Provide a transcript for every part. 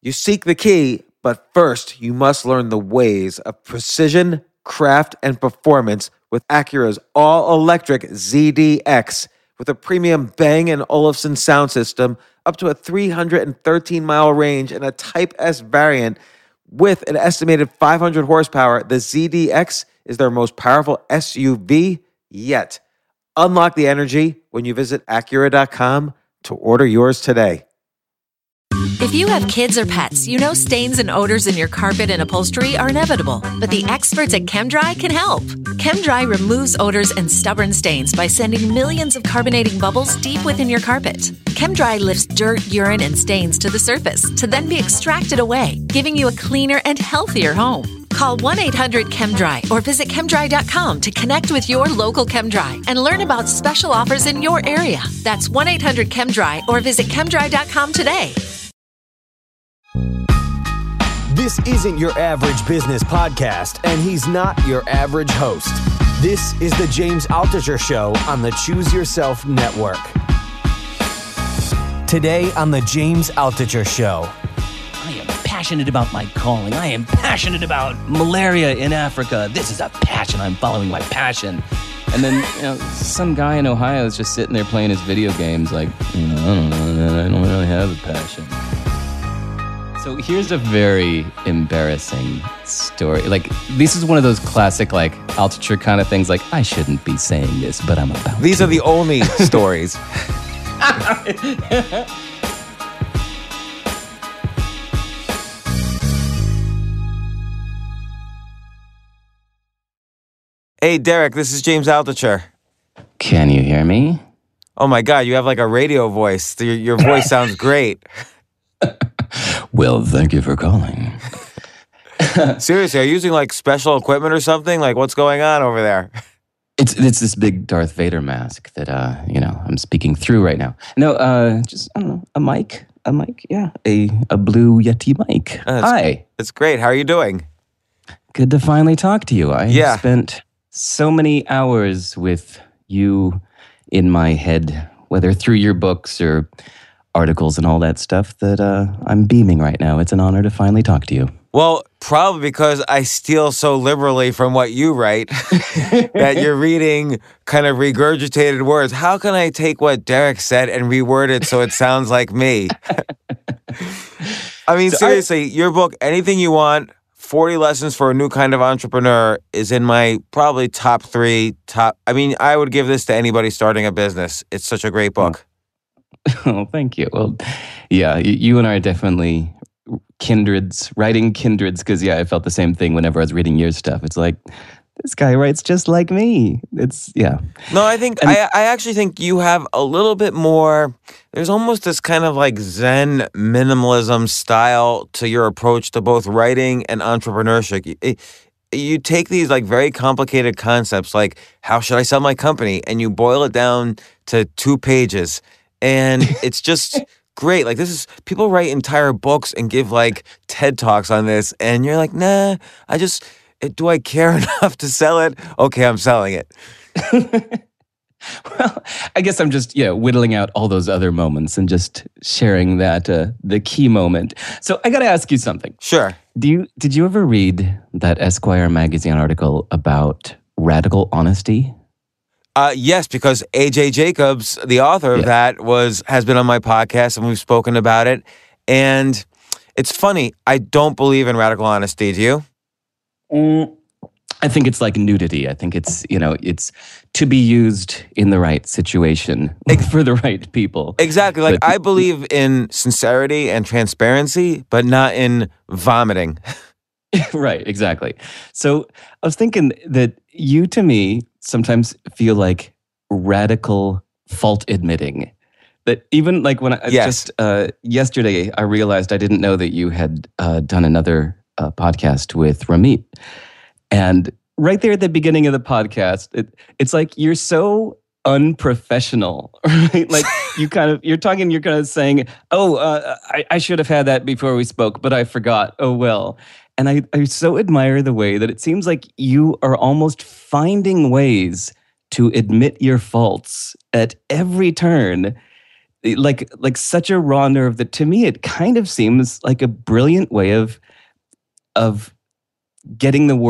You seek the key, but first you must learn the ways of precision, craft, and performance with Acura's all-electric ZDX. With a premium Bang & Olufsen sound system, up to a 313-mile range, and a Type S variant with an estimated 500 horsepower, the ZDX is their most powerful SUV yet. Unlock the energy when you visit Acura.com to order yours today. If you have kids or pets, you know stains and odors in your carpet and upholstery are inevitable, but the experts at ChemDry can help. ChemDry removes odors and stubborn stains by sending millions of carbonating bubbles deep within your carpet. ChemDry lifts dirt, urine, and stains to the surface to then be extracted away, giving you a cleaner and healthier home. Call 1-800-ChemDry or visit chemdry.com to connect with your local ChemDry and learn about special offers in your area. That's 1-800-ChemDry or visit chemdry.com today. This isn't your average business podcast, and he's not your average host. This is the James Altucher Show on the Choose Yourself Network. Today on the James Altucher Show. I am passionate about my calling. I am passionate about malaria in Africa. This is a passion. I'm following my passion. And then, some guy in Ohio is just sitting there playing his video games like, I don't know, I don't really have a passion. So here's a very embarrassing story. Like, this is one of those classic, like, Altucher kind of things. Like, I shouldn't be saying this, but I'm about These are the only stories. Hey, Derek, this is James Altucher. Can you hear me? Oh, my God, you have like a radio voice. Your voice sounds great. Well, thank you for calling. Seriously, are you using like special equipment or something? Like, what's going on over there? It's this big Darth Vader mask that I'm speaking through right now. No, just I don't know, a mic, yeah, a Blue Yeti mic. Hi, it's great. How are you doing? Good to finally talk to you. I spent so many hours with you in my head, whether through your books or articles and all that stuff, that I'm beaming right now. It's an honor to finally talk to you. Well, probably because I steal so liberally from what you write that you're reading kind of regurgitated words. How can I take what Derek said and reword it so it sounds like me? I mean, seriously, your book, Anything You Want, 40 Lessons for a New Kind of Entrepreneur, is in my probably top 3. I mean, I would give this to anybody starting a business. It's such a great book. Oh, thank you. Well, yeah, you and I are definitely writing kindreds, because, I felt the same thing whenever I was reading your stuff. It's like, this guy writes just like me. No, I actually think you have a little bit more, there's almost this kind of like Zen minimalism style to your approach to both writing and entrepreneurship. You take these like very complicated concepts, like how should I sell my company? And you boil it down to 2 pages. And it's just great. Like, people write entire books and give like TED Talks on this. And you're like, nah, do I care enough to sell it? Okay, I'm selling it. Well, I guess I'm just, whittling out all those other moments and just sharing that, the key moment. So I got to ask you something. Sure. Did you ever read that Esquire magazine article about radical honesty? Yes, because A.J. Jacobs, the author of that, has been on my podcast, and we've spoken about it. And it's funny, I don't believe in radical honesty. Do you? I think it's like nudity. I think it's, it's to be used in the right situation for the right people. Exactly. Like, I believe in sincerity and transparency, but not in vomiting. Right, exactly. So I was thinking that you, to me, sometimes feel like radical fault admitting. That even like when yesterday, I realized I didn't know that you had done another podcast with Ramit. And right there at the beginning of the podcast, it's like you're so unprofessional, right? Like you're kind of saying, I should have had that before we spoke, but I forgot. Oh, well. And I so admire the way that it seems like you are almost finding ways to admit your faults at every turn. like such a raw nerve that to me it kind of seems like a brilliant way of asking the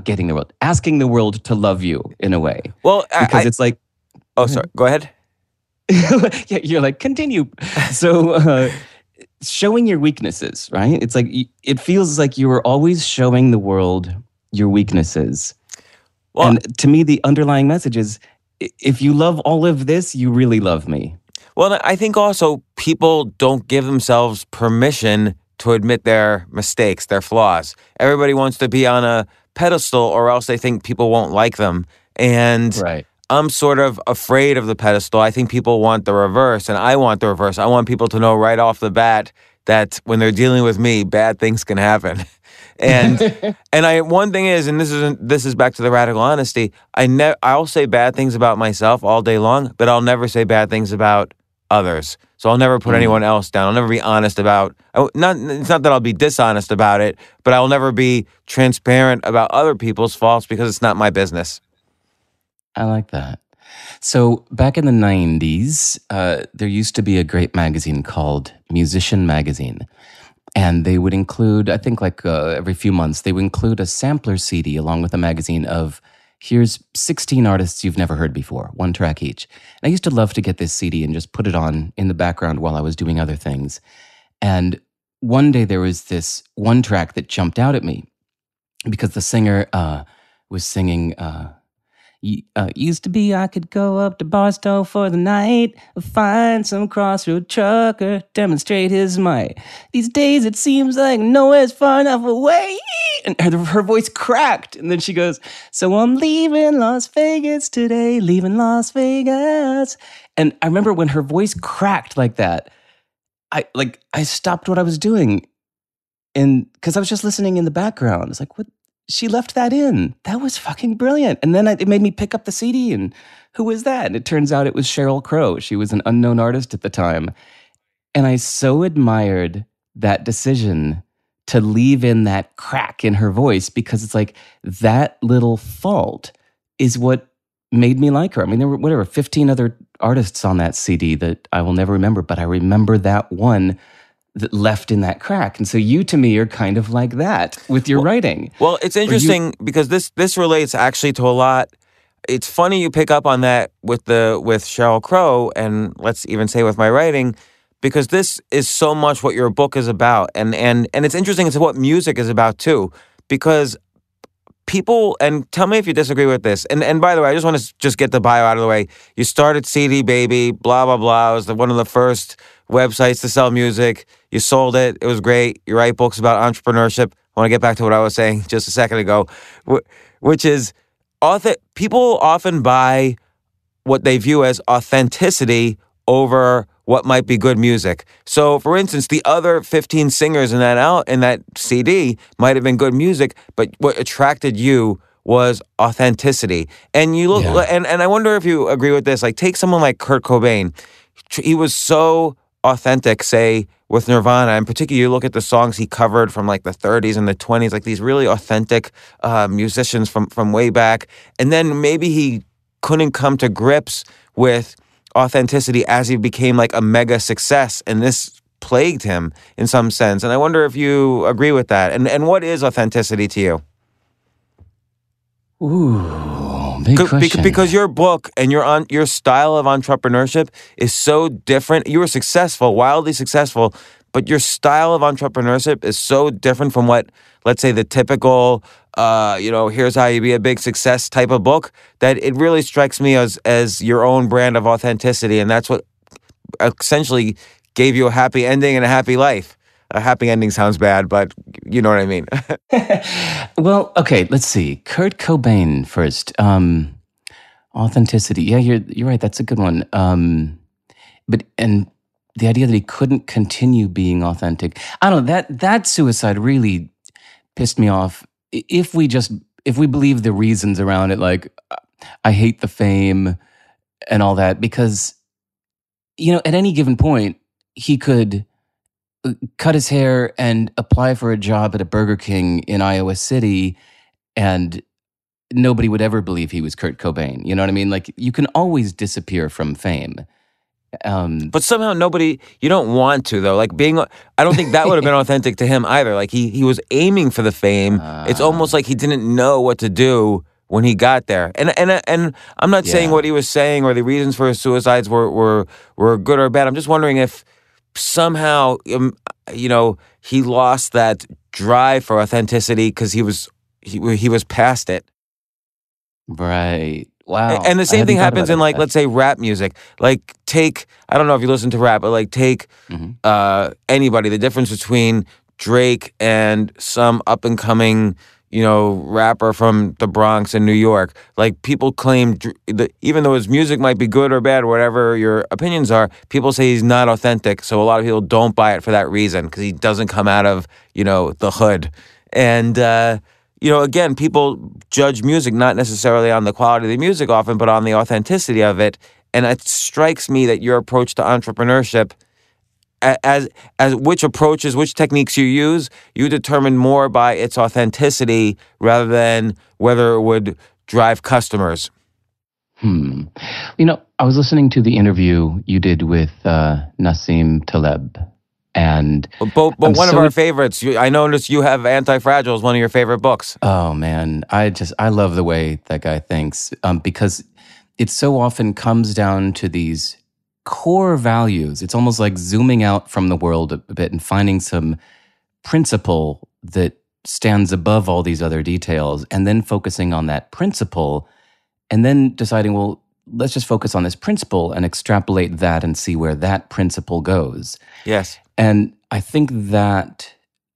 world to love you in a way. Well, because it's like, oh, sorry, go ahead. Yeah, you're like, continue. So showing your weaknesses, right? It's like, it feels like you were always showing the world your weaknesses. Well, and to me, the underlying message is, if you love all of this, you really love me. Well, I think also people don't give themselves permission to admit their mistakes, their flaws. Everybody wants to be on a pedestal, or else they think people won't like them. And right. I'm sort of afraid of the pedestal. I think people want the reverse, and I want the reverse. I want people to know right off the bat that when they're dealing with me, bad things can happen. And one thing is, and this is back to the radical honesty. I'll say bad things about myself all day long, but I'll never say bad things about others. So I'll never put anyone else down. I'll never be honest about, it's not that I'll be dishonest about it, but I'll never be transparent about other people's faults because it's not my business. I like that. So back in the 90s, there used to be a great magazine called Musician Magazine. And they would include, I think every few months, they would include a sampler CD along with a magazine of, here's 16 artists you've never heard before, one track each. And I used to love to get this CD and just put it on in the background while I was doing other things. And one day there was this one track that jumped out at me because the singer was singing, used to be I could go up to Barstow for the night, find some crossroad trucker, demonstrate his might. These days it seems like nowhere's far enough away. And her voice cracked, and then she goes, so I'm leaving Las Vegas today, leaving Las Vegas. And I remember when her voice cracked like that, I stopped what I was doing, and because I was just listening in the background. It's like, what? She left that in. That was fucking brilliant. And then it made me pick up the CD, and who was that? And it turns out it was Sheryl Crow. She was an unknown artist at the time. And I so admired that decision to leave in that crack in her voice, because it's like that little fault is what made me like her. I mean, there were 15 other artists on that CD that I will never remember, but I remember that one that left in that crack. And so you, to me, are kind of like that with your writing. Well, it's interesting because this relates actually to a lot. It's funny you pick up on that with Sheryl Crow, and let's even say with my writing, because this is so much what your book is about. And it's interesting, it's what music is about too, because people, and tell me if you disagree with this, and by the way, I just want to just get the bio out of the way. You started CD Baby, blah, blah, blah. It was one of the first websites to sell music. You sold it. It was great. You write books about entrepreneurship. I want to get back to what I was saying just a second ago, which is people often buy what they view as authenticity over what might be good music. So, for instance, the other 15 singers in that CD might have been good music, but what attracted you was authenticity. And you look, and I wonder if you agree with this. Like, take someone like Kurt Cobain. He was so authentic, say, with Nirvana. In particular, you look at the songs he covered from like the 30s and the 20s, like these really authentic musicians from way back. And then maybe he couldn't come to grips with authenticity as he became like a mega success, and this plagued him in some sense. And I wonder if you agree with that. And what is authenticity to you? Ooh, big question. Because your book and your style of entrepreneurship is so different. You were successful, wildly successful, but your style of entrepreneurship is so different from what, let's say, the typical, here's how you be a big success type of book, that it really strikes me as your own brand of authenticity. And that's what essentially gave you a happy ending and a happy life. A happy ending sounds bad, but you know what I mean. Well, okay, let's see. Kurt Cobain first. Authenticity. Yeah, you're right. That's a good one. But the idea that he couldn't continue being authentic. I don't know, that suicide really pissed me off. If we believe the reasons around it, like I hate the fame and all that, because at any given point he could cut his hair and apply for a job at a Burger King in Iowa City, and nobody would ever believe he was Kurt Cobain. You know what I mean? Like, you can always disappear from fame. But somehow you don't want to though. Like I don't think that would have been authentic to him either. Like he was aiming for the fame. It's almost like he didn't know what to do when he got there. And I'm not saying what he was saying or the reasons for his suicides were good or bad. I'm just wondering if somehow, he lost that drive for authenticity because he was past it. Right. Wow. And the same thing happens in let's say rap music. Like I don't know if you listen to rap, but like take anybody, the difference between Drake and some up and coming, rapper from the Bronx in New York. Like people claim that even though his music might be good or bad, whatever your opinions are, people say he's not authentic. So a lot of people don't buy it for that reason because he doesn't come out of, the hood. And, again, people judge music not necessarily on the quality of the music often, but on the authenticity of it. And it strikes me that your approach to entrepreneurship, as which approaches, which techniques you use, you determine more by its authenticity rather than whether it would drive customers. I was listening to the interview you did with Nassim Taleb. And but one of our favorites. I noticed you have Anti-Fragile as one of your favorite books. Oh man, I love the way that guy thinks because it so often comes down to these core values. It's almost like zooming out from the world a bit and finding some principle that stands above all these other details, and then focusing on that principle, and then deciding, well, let's just focus on this principle and extrapolate that and see where that principle goes. Yes. And I think that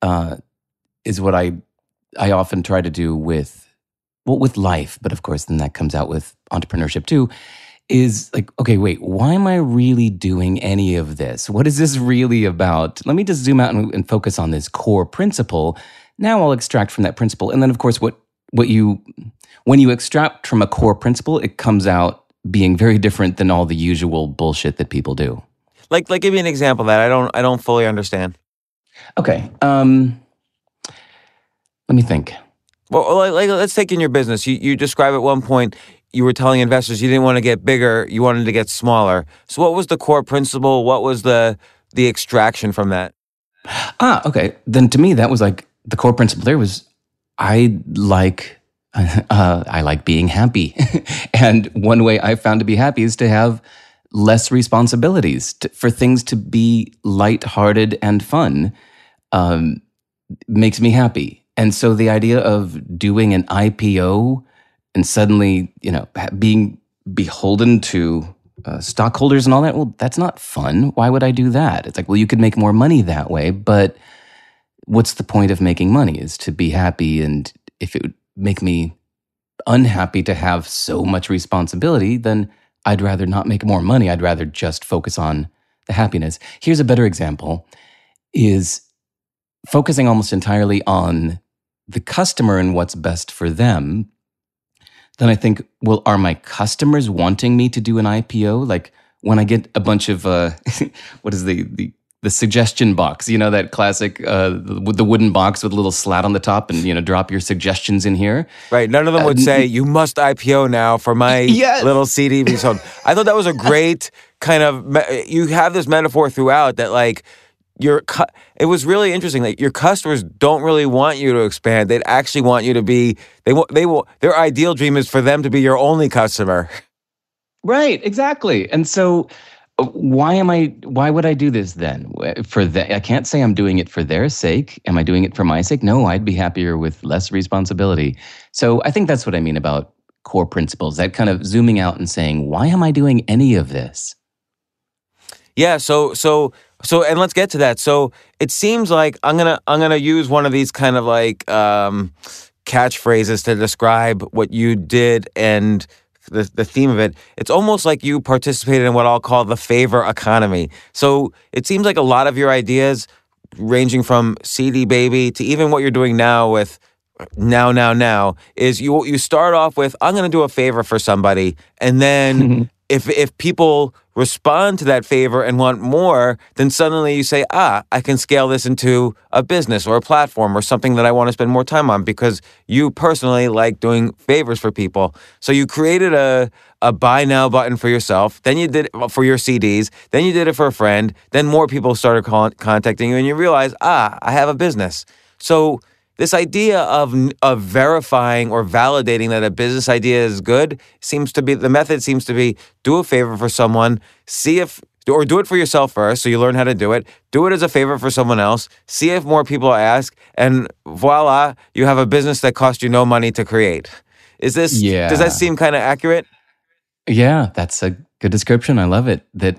is what I often try to do with life, but of course then that comes out with entrepreneurship too, is like, okay, wait, why am I really doing any of this? What is this really about? Let me just zoom out and focus on this core principle. Now I'll extract from that principle. And then of course when you extract from a core principle, it comes out being very different than all the usual bullshit that people do. Like give me an example of that I don't fully understand. Okay. Let me think. Well, let's take in your business. You describe at one point you were telling investors you didn't want to get bigger, you wanted to get smaller. So what was the core principle? What was the extraction from that? Okay. Then to me, that was like the core principle there was I like being happy. And one way I found to be happy is to have less responsibilities, for things to be lighthearted and fun makes me happy. And so the idea of doing an IPO and suddenly, being beholden to stockholders and all that, well, that's not fun. Why would I do that? It's like, well, you could make more money that way, but what's the point of making money is to be happy. And if it would make me unhappy to have so much responsibility, then I'd rather not make more money. I'd rather just focus on the happiness. Here's a better example, is focusing almost entirely on the customer and what's best for them. Then I think, well, are my customers wanting me to do an IPO? Like when I get a bunch of, what is the suggestion box, that classic, with the wooden box with a little slat on the top and, drop your suggestions in here. Right. None of them would say, you must IPO now for my little CD. So I thought that was a great kind of, you have this metaphor throughout that like, it was really interesting that your customers don't really want you to expand. They'd actually want you to be, their ideal dream is for them to be your only customer. Right. Exactly. And so, why would I do this then? I can't say I'm doing it for their sake. Am I doing it for my sake? No, I'd be happier with less responsibility. So I think that's what I mean about core principles, that kind of zooming out and saying, why am I doing any of this? Yeah, so and let's get to that. So it seems like I'm gonna use one of these kind of like catchphrases to describe what you did and the theme of it. It's almost like you participated in what I'll call the favor economy. So it seems like a lot of your ideas, ranging from CD Baby to even what you're doing now with Now, is you start off with, I'm going to do a favor for somebody, and then if people respond to that favor and want more, then suddenly you say, I can scale this into a business or a platform or something that I want to spend more time on because you personally like doing favors for people. So you created a buy now button for yourself. Then you did it for your CDs. Then you did it for a friend. Then more people started contacting you and you realize, I have a business. So this idea of verifying or validating that a business idea is good the method seems to be do a favor for someone, or do it for yourself first so you learn how to do it as a favor for someone else, see if more people ask, and voila, you have a business that cost you no money to create. Does that seem kind of accurate? Yeah, that's a good description. I love it. That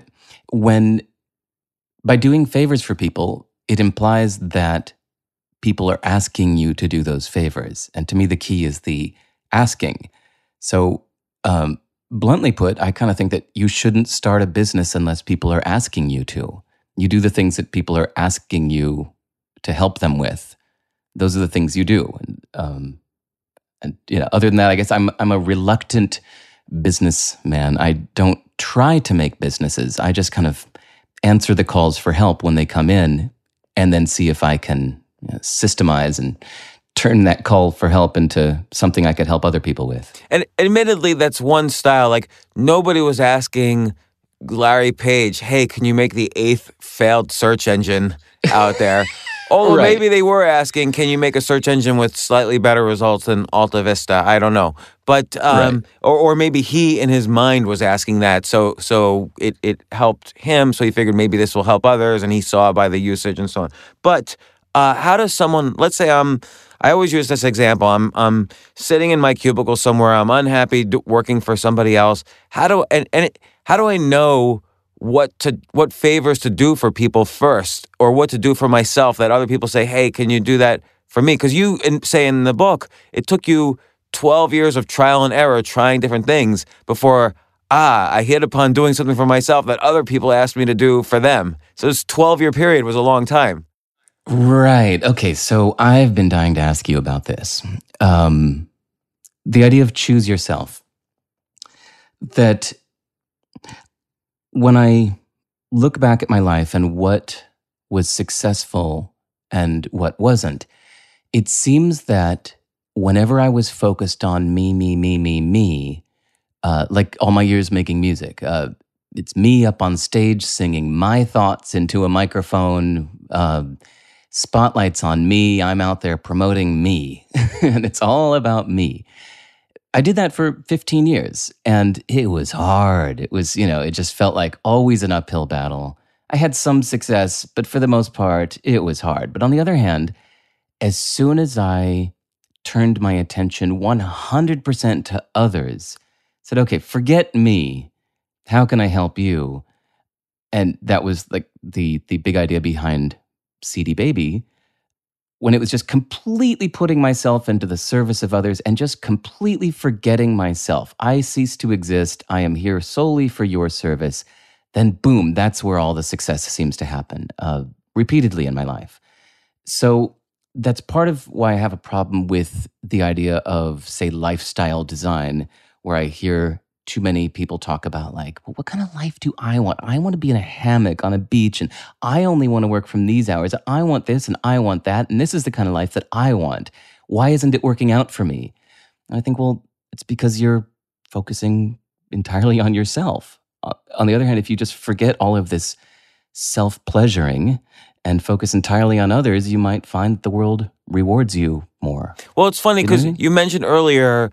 by doing favors for people, it implies that people are asking you to do those favors. And to me, the key is the asking. So, bluntly put, I kind of think that you shouldn't start a business unless people are asking you to. You do the things that people are asking you to help them with. Those are the things you do. And other than that, I guess I'm a reluctant businessman. I don't try to make businesses. I just kind of answer the calls for help when they come in and then see if I can systemize and turn that call for help into something I could help other people with. And admittedly, that's one style. Like, nobody was asking Larry Page, hey, can you make the 8th failed search engine out there? Although Right. Maybe they were asking, can you make a search engine with slightly better results than Alta Vista? I don't know. But, Right. or maybe he in his mind was asking that. So it helped him. So he figured maybe this will help others, and he saw by the usage and so on. But how does someone, let's say I always use this example. I'm sitting in my cubicle somewhere. I'm unhappy working for somebody else. How do I know what favors to do for people first, or what to do for myself that other people say, hey, can you do that for me? Because you say in the book, it took you 12 years of trial and error trying different things before I hit upon doing something for myself that other people asked me to do for them. So this 12-year period was a long time. Right. Okay. So I've been dying to ask you about this. The idea of choose yourself. That when I look back at my life and what was successful and what wasn't, it seems that whenever I was focused on me, like all my years making music, it's me up on stage singing my thoughts into a microphone, spotlights on me, I'm out there promoting me, and it's all about me. I did that for 15 years, and it was hard. It was, it just felt like always an uphill battle. I had some success, but for the most part, it was hard. But on the other hand, as soon as I turned my attention 100% to others, said, okay, forget me, how can I help you? And that was like the big idea behind CD Baby, when it was just completely putting myself into the service of others and just completely forgetting myself. I cease to exist. I am here solely for your service. Then boom, that's where all the success seems to happen repeatedly in my life. So that's part of why I have a problem with the idea of, say, lifestyle design, where I hear too many people talk about like, well, what kind of life do I want? I want to be in a hammock on a beach, and I only want to work from these hours. I want this and I want that, and this is the kind of life that I want. Why isn't it working out for me? And I think, well, it's because you're focusing entirely on yourself. On the other hand, if you just forget all of this self-pleasuring and focus entirely on others, you might find the world rewards you more. Well, it's funny because you mentioned earlier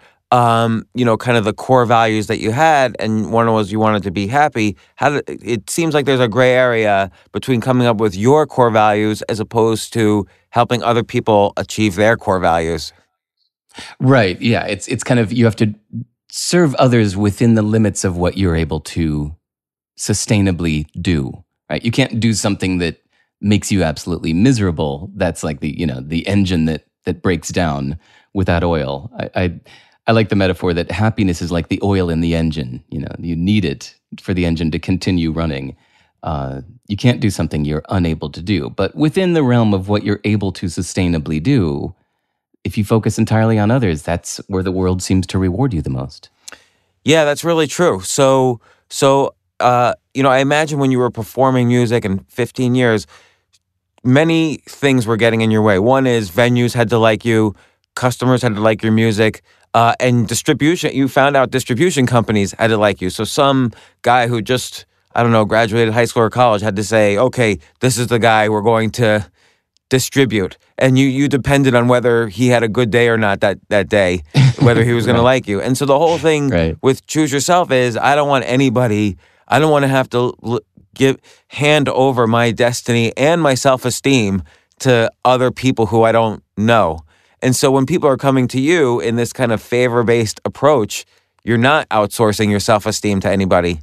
kind of the core values that you had, and one was you wanted to be happy. It seems like there's a gray area between coming up with your core values as opposed to helping other people achieve their core values. Right. Yeah. It's kind of, you have to serve others within the limits of what you're able to sustainably do. Right. You can't do something that makes you absolutely miserable. That's like the engine that breaks down without oil. I like the metaphor that happiness is like the oil in the engine. You need it for the engine to continue running. You can't do something you're unable to do. But within the realm of what you're able to sustainably do, if you focus entirely on others, that's where the world seems to reward you the most. Yeah, that's really true. So So, I imagine when you were performing music in 15 years, many things were getting in your way. One is venues had to like you, customers had to like your music, and distribution. You found out distribution companies had to like you. So some guy who just, I don't know, graduated high school or college had to say, okay, this is the guy we're going to distribute. And you depended on whether he had a good day or not that day, whether he was going to like you. And so the whole thing with Choose Yourself is I don't want to have to hand over my destiny and my self-esteem to other people who I don't know. And so when people are coming to you in this kind of favor-based approach, you're not outsourcing your self-esteem to anybody.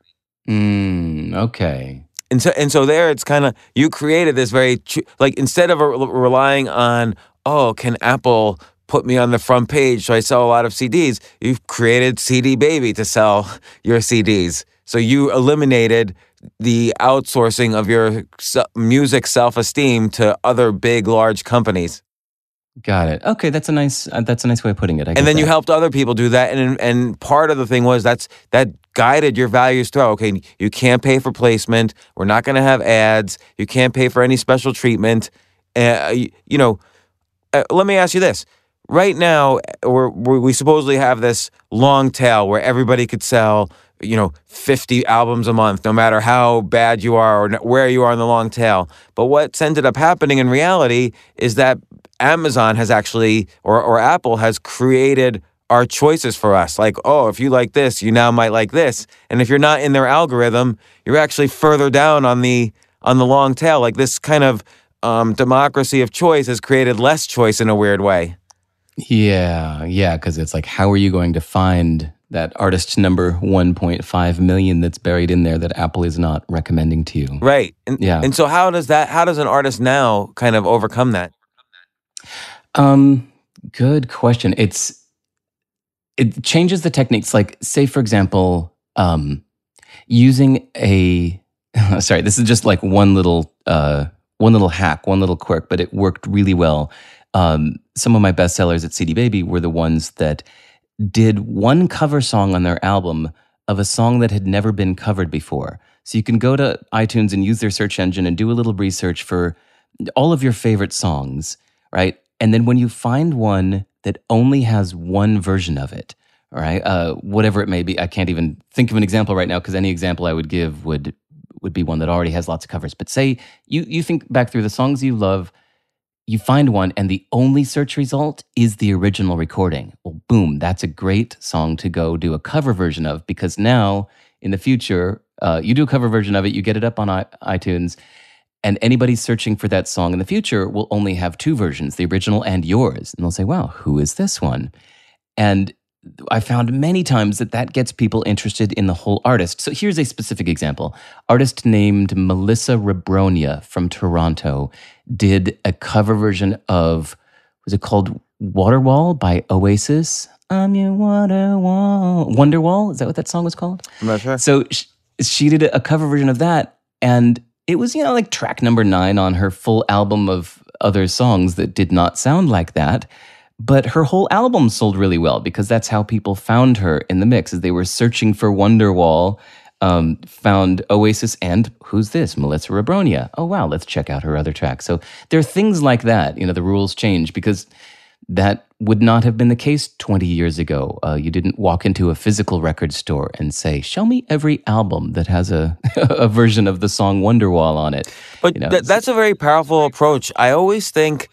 Okay. And so there it's kind of, you created this very, like instead of relying on, can Apple put me on the front page so I sell a lot of CDs, you've created CD Baby to sell your CDs. So you eliminated the outsourcing of your music self-esteem to other big, large companies. Got it. Okay, that's a nice way of putting it. And then you helped other people do that, and part of the thing was that guided your values through. Okay, you can't pay for placement. We're not going to have ads. You can't pay for any special treatment. Let me ask you this. Right now, we supposedly have this long tail where everybody could sell 50 albums a month, no matter how bad you are or where you are in the long tail. But what's ended up happening in reality is that Amazon has actually, or Apple has created our choices for us. Like, if you like this, you now might like this. And if you're not in their algorithm, you're actually further down on the long tail. Like this kind of democracy of choice has created less choice in a weird way. Yeah, because it's like, how are you going to find that artist number 1.5 million that's buried in there that Apple is not recommending to you? Right. And so how does an artist now kind of overcome that? Good question. It changes the techniques. Like, say, for example, using sorry, this is just like one little hack, one little quirk, but it worked really well. Some of my best sellers at CD Baby were the ones that did one cover song on their album of a song that had never been covered before. So you can go to iTunes and use their search engine and do a little research for all of your favorite songs, right? And then when you find one that only has one version of it, all right, whatever it may be, I can't even think of an example right now because any example I would give would be one that already has lots of covers. But say you think back through the songs you love, you find one and the only search result is the original recording. Well, boom, that's a great song to go do a cover version of, because now in the future, you do a cover version of it, you get it up on iTunes, and anybody searching for that song in the future will only have two versions, the original and yours. And they'll say, wow, who is this one? And I found many times that gets people interested in the whole artist. So here's a specific example. Artist named Melissa Rabronia from Toronto did a cover version of, was it called Waterwall by Oasis? I'm your Waterwall. Wonderwall? Is that what that song was called? I'm not sure. So she did a cover version of that, and it was, like track number 9 on her full album of other songs that did not sound like that. But her whole album sold really well because that's how people found her in the mix. As they were searching for Wonderwall, found Oasis and who's this? Melissa Rabronia. Oh, wow, let's check out her other tracks. So there are things like that. The rules change because that would not have been the case 20 years ago. You didn't walk into a physical record store and say, show me every album that has a version of the song Wonderwall on it. But that's a very powerful approach. I always think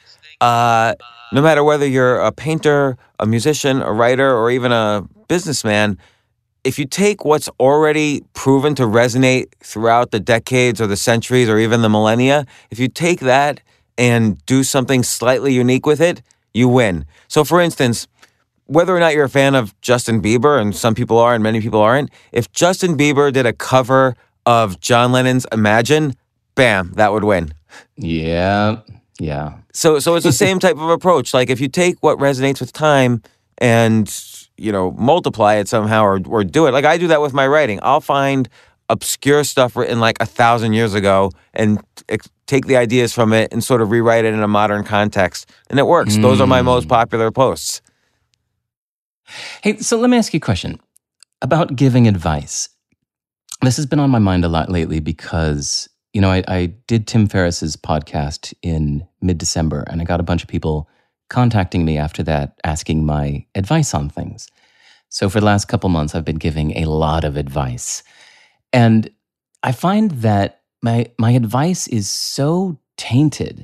no matter whether you're a painter, a musician, a writer, or even a businessman, if you take what's already proven to resonate throughout the decades or the centuries or even the millennia, if you take that and do something slightly unique with it, you win. So for instance, whether or not you're a fan of Justin Bieber, and some people are and many people aren't, if Justin Bieber did a cover of John Lennon's Imagine, bam, that would win. Yeah. So it's the same type of approach. Like if you take what resonates with time and, multiply it somehow or do it. Like I do that with my writing. I'll find obscure stuff written like 1,000 years ago and take the ideas from it and sort of rewrite it in a modern context. And it works. Those are my most popular posts. Hey, so let me ask you a question about giving advice. This has been on my mind a lot lately because, I did Tim Ferriss's podcast in mid-December, and I got a bunch of people contacting me after that, asking my advice on things. So for the last couple months, I've been giving a lot of advice. And I find that my advice is so tainted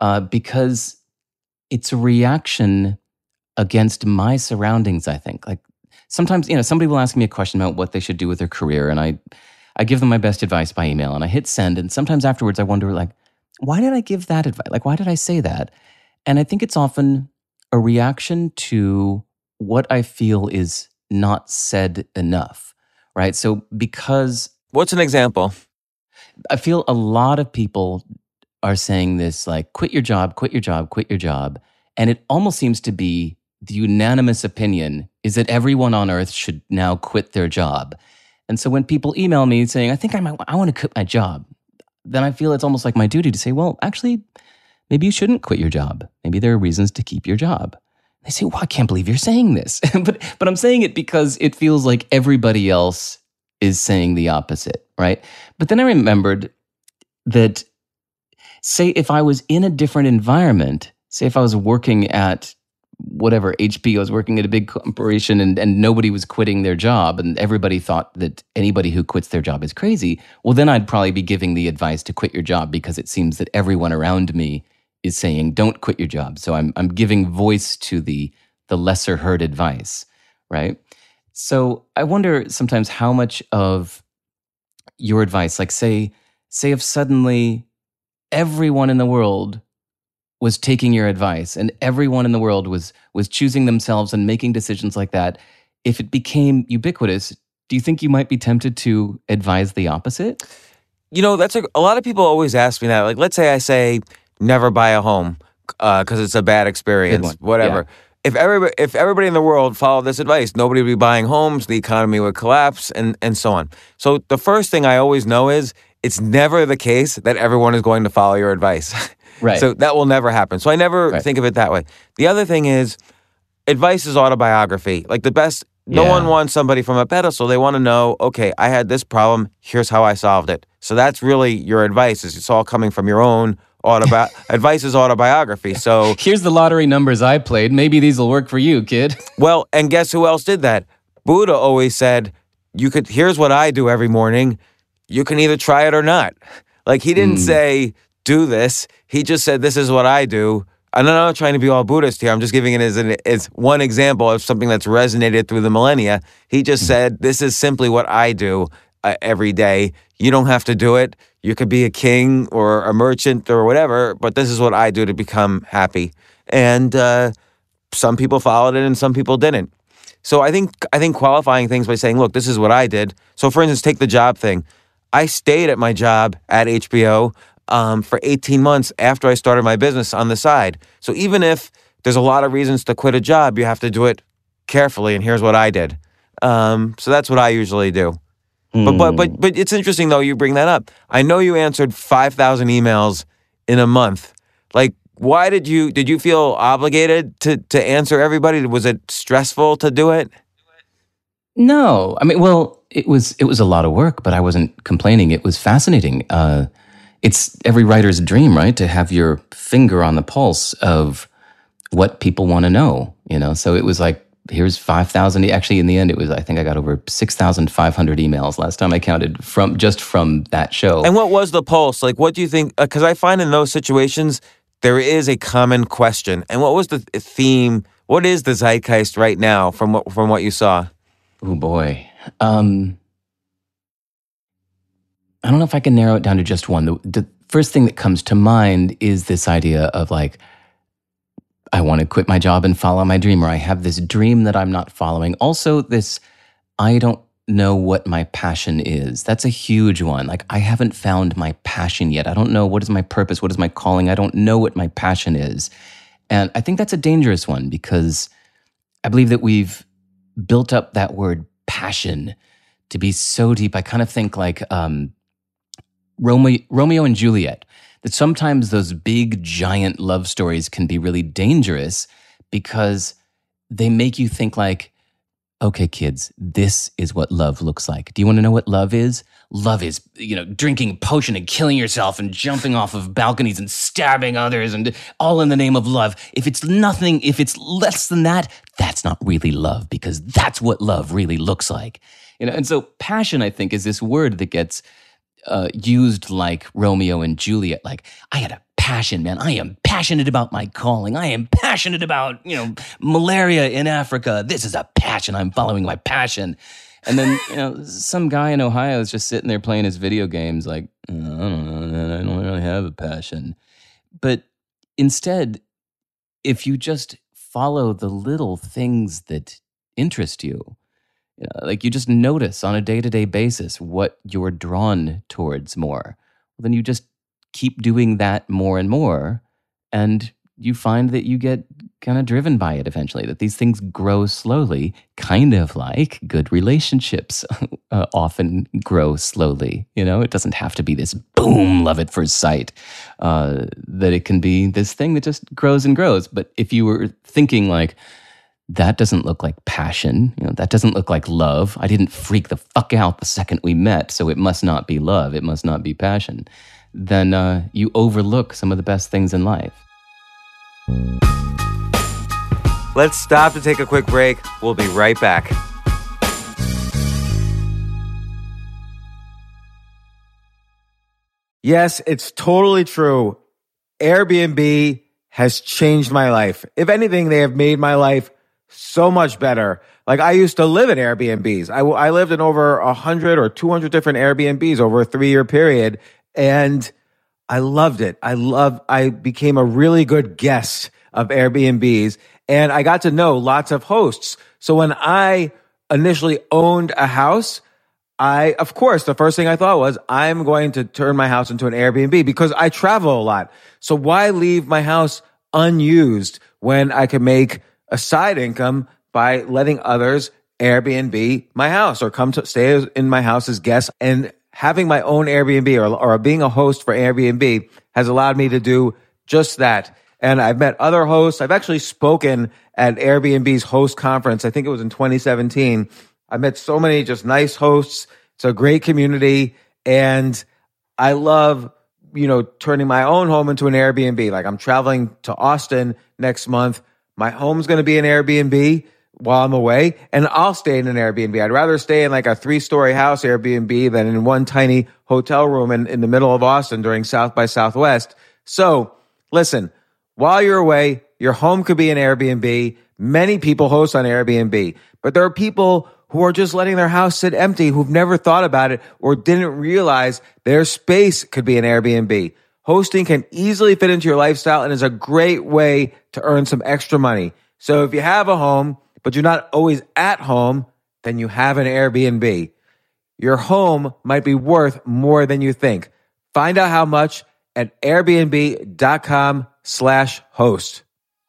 because it's a reaction against my surroundings, I think. Like sometimes, somebody will ask me a question about what they should do with their career, and I give them my best advice by email, and I hit send, and sometimes afterwards I wonder, like, why did I give that advice? Like, why did I say that? And I think it's often a reaction to what I feel is not said enough, right? So because... What's an example? I feel a lot of people are saying this, like, quit your job, quit your job, quit your job. And it almost seems to be the unanimous opinion is that everyone on earth should now quit their job. And so when people email me saying, I want to quit my job, then I feel it's almost like my duty to say, well, actually, maybe you shouldn't quit your job. Maybe there are reasons to keep your job. They say, well, I can't believe you're saying this. but I'm saying it because it feels like everybody else is saying the opposite, right? But then I remembered that, say, if I was in a different environment, say if I was working at whatever, HP, I was working at a big corporation and nobody was quitting their job and everybody thought that anybody who quits their job is crazy, well, then I'd probably be giving the advice to quit your job because it seems that everyone around me is saying, don't quit your job. So I'm giving voice to the lesser heard advice, right? So I wonder sometimes how much of your advice, like say if suddenly everyone in the world was taking your advice and everyone in the world was choosing themselves and making decisions like that, if it became ubiquitous, do you think you might be tempted to advise the opposite? That's a lot of people always ask me that. Like, let's say I say, never buy a home because it's a bad experience, whatever. Yeah. If everybody in the world followed this advice, nobody would be buying homes, the economy would collapse, and so on. So the first thing I always know is it's never the case that everyone is going to follow your advice. Right. So that will never happen. So I never think of it that way. The other thing is, advice is autobiography. Like no one wants somebody from a pedestal. They want to know, okay, I had this problem, here's how I solved it. So that's really your advice. It's all coming from your own advice is autobiography. So here's the lottery numbers I played. Maybe these will work for you, kid. Well, and guess who else did that? Buddha always said, here's what I do every morning. You can either try it or not. Like he didn't say, do this. He just said, this is what I do. And I'm not trying to be all Buddhist here. I'm just giving it as one example of something that's resonated through the millennia. He just said, this is simply what I do every day. You don't have to do it. You could be a king or a merchant or whatever, but this is what I do to become happy. And some people followed it and some people didn't. So I think qualifying things by saying, look, this is what I did. So for instance, take the job thing. I stayed at my job at HBO for 18 months after I started my business on the side. So even if there's a lot of reasons to quit a job, you have to do it carefully. And here's what I did. So that's what I usually do. But it's interesting though you bring that up. I know you answered 5,000 emails in a month. Like, why did you feel obligated to answer everybody? Was it stressful to do it? No, I mean, well, it was a lot of work, but I wasn't complaining. It was fascinating. It's every writer's dream, right? To have your finger on the pulse of what people want to know, So it was like, here's 5,000. Actually, in the end, I think I got over 6,500 emails last time I counted from that show. And what was the pulse? Like, what do you think? Because I find in those situations, there is a common question. And what was the theme? What is the zeitgeist right now from what you saw? Oh, boy. I don't know if I can narrow it down to just one. The first thing that comes to mind is this idea of like, I want to quit my job and follow my dream, or I have this dream that I'm not following. Also, this, I don't know what my passion is. That's a huge one. Like, I haven't found my passion yet. I don't know what is my purpose, what is my calling. I don't know what my passion is. And I think that's a dangerous one because I believe that we've built up that word passion to be so deep. I kind of think like Romeo and Juliet, that sometimes those big, giant love stories can be really dangerous because they make you think like, okay, kids, this is what love looks like. Do you want to know what love is? Love is, drinking a potion and killing yourself and jumping off of balconies and stabbing others and all in the name of love. If it's less than that, that's not really love, because that's what love really looks like. And so passion, I think, is this word that gets used like Romeo and Juliet. Like, I had a passion, man. I am passionate about my calling. I am passionate about, malaria in Africa. This is a passion. I'm following my passion. And then, some guy in Ohio is just sitting there playing his video games like, I don't know, I don't really have a passion. But instead, if you just follow the little things that interest you, like you just notice on a day-to-day basis what you're drawn towards more, then you just keep doing that more and more, and you find that you get kind of driven by it eventually, that these things grow slowly, kind of like good relationships often grow slowly. It doesn't have to be this boom, love at first sight, that it can be this thing that just grows and grows. But if you were thinking like, that doesn't look like passion, that doesn't look like love, I didn't freak the fuck out the second we met, so it must not be love, it must not be passion, then you overlook some of the best things in life. Let's stop to take a quick break. We'll be right back. Yes, it's totally true. Airbnb has changed my life. If anything, they have made my life so much better. Like, I used to live in Airbnbs. I lived in over 100 or 200 different Airbnbs over a 3-year period, and I loved it. I became a really good guest of Airbnbs, and I got to know lots of hosts. So when I initially owned a house, of course, the first thing I thought was, I'm going to turn my house into an Airbnb because I travel a lot. So why leave my house unused when I could make a side income by letting others Airbnb my house or come to stay in my house as guests? And having my own Airbnb or being a host for Airbnb has allowed me to do just that. And I've met other hosts. I've actually spoken at Airbnb's host conference. I think it was in 2017. I met so many just nice hosts. It's a great community. And I love, turning my own home into an Airbnb. Like, I'm traveling to Austin next month. My home's going to be an Airbnb while I'm away, and I'll stay in an Airbnb. I'd rather stay in like a 3-story house Airbnb than in one tiny hotel room in the middle of Austin during South by Southwest. So listen, while you're away, your home could be an Airbnb. Many people host on Airbnb, but there are people who are just letting their house sit empty, who've never thought about it or didn't realize their space could be an Airbnb. Hosting can easily fit into your lifestyle and is a great way to earn some extra money. So if you have a home, but you're not always at home, then you have an Airbnb. Your home might be worth more than you think. Find out how much at airbnb.com/host.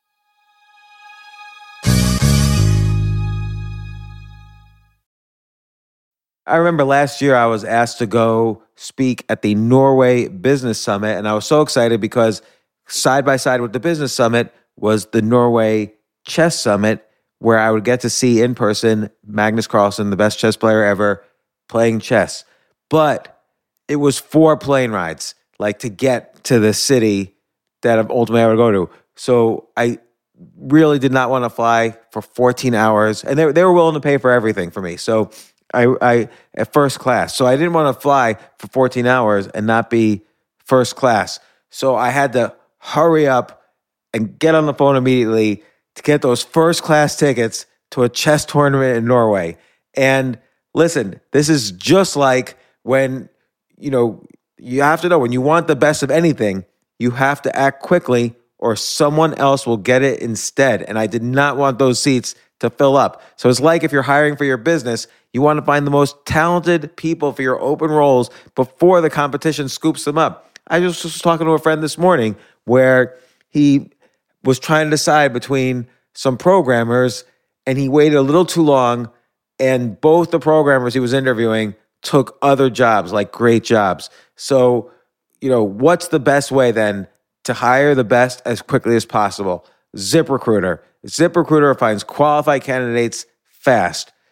I remember last year I was asked to go speak at the Norway Business Summit, and I was so excited because side by side with the Business Summit was the Norway Chess Summit, where I would get to see in person Magnus Carlsen, the best chess player ever, playing chess. But it was 4 plane rides, like to get to the city that ultimately I would go to. So I really did not want to fly for 14 hours, and they were willing to pay for everything for me. So I at first class. So I didn't want to fly for 14 hours and not be first class. So I had to hurry up and get on the phone immediately to get those first class tickets to a chess tournament in Norway. And listen, this is just like when, you have to know when you want the best of anything, you have to act quickly or someone else will get it instead. And I did not want those seats to fill up. So it's like if you're hiring for your business, you want to find the most talented people for your open roles before the competition scoops them up. I just was talking to a friend this morning where he was trying to decide between some programmers and he waited a little too long, and both the programmers he was interviewing took other jobs, like great jobs. So, what's the best way then to hire the best as quickly as possible? ZipRecruiter. ZipRecruiter finds qualified candidates fast.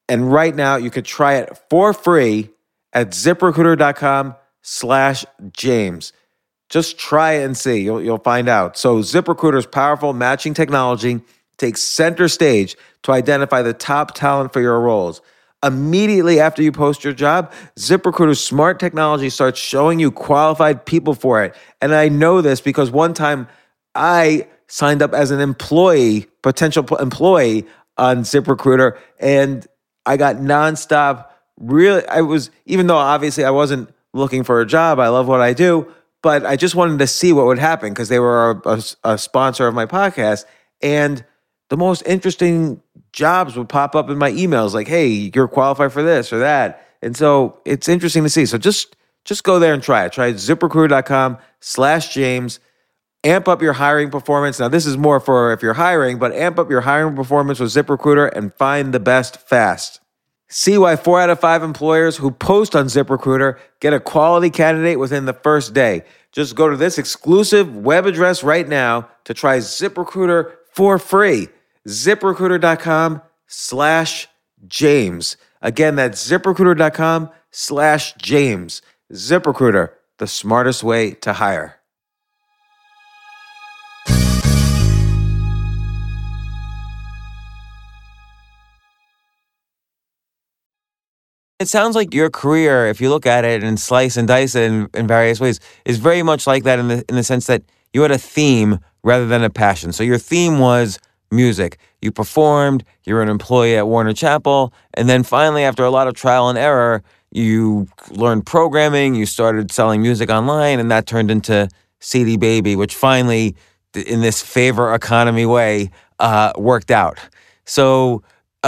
And right now, you could try it for free at ZipRecruiter.com/James. Just try it and see. You'll find out. So ZipRecruiter's powerful matching technology takes center stage to identify the top talent for your roles. Immediately after you post your job, ZipRecruiter's smart technology starts showing you qualified people for it. And I know this because one time I signed up as an employee, potential employee on ZipRecruiter, and I got nonstop. Really, even though obviously I wasn't looking for a job, I love what I do, but I just wanted to see what would happen because they were a sponsor of my podcast. And the most interesting jobs would pop up in my emails like, hey, you're qualified for this or that. And so it's interesting to see. So just go there and try it. Try ZipRecruiter.com/James. Amp up your hiring performance. Now, this is more for if you're hiring, but amp up your hiring performance with ZipRecruiter and find the best fast. See why 4 out of 5 employers who post on ZipRecruiter get a quality candidate within the first day. Just go to this exclusive web address right now to try ZipRecruiter for free. ZipRecruiter.com/James. Again, that's ZipRecruiter.com/James. ZipRecruiter, the smartest way to hire. It sounds like your career, if you look at it and slice and dice it in various ways, is very much like that in the sense that you had a theme rather than a passion. So your theme was music. You performed, you were an employee at Warner Chappell, and then finally, after a lot of trial and error, you learned programming, you started selling music online, and that turned into CD Baby, which finally, in this favor economy way, worked out. So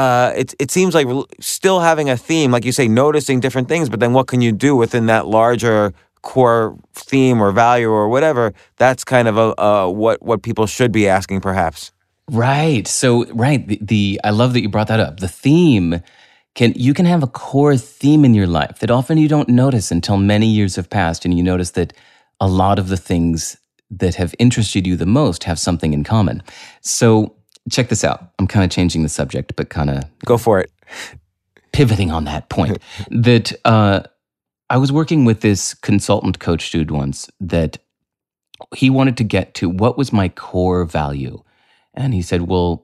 it seems like still having a theme, like you say, noticing different things, but then what can you do within that larger core theme or value or whatever? That's kind of what people should be asking, perhaps. Right. So, right. I love that you brought that up. The theme you can have a core theme in your life that often you don't notice until many years have passed, and you notice that a lot of the things that have interested you the most have something in common. So, check this out. I'm kind of changing the subject, but kind of go for it. Pivoting on that point, that I was working with this consultant coach dude once that he wanted to get to what was my core value. And he said, well,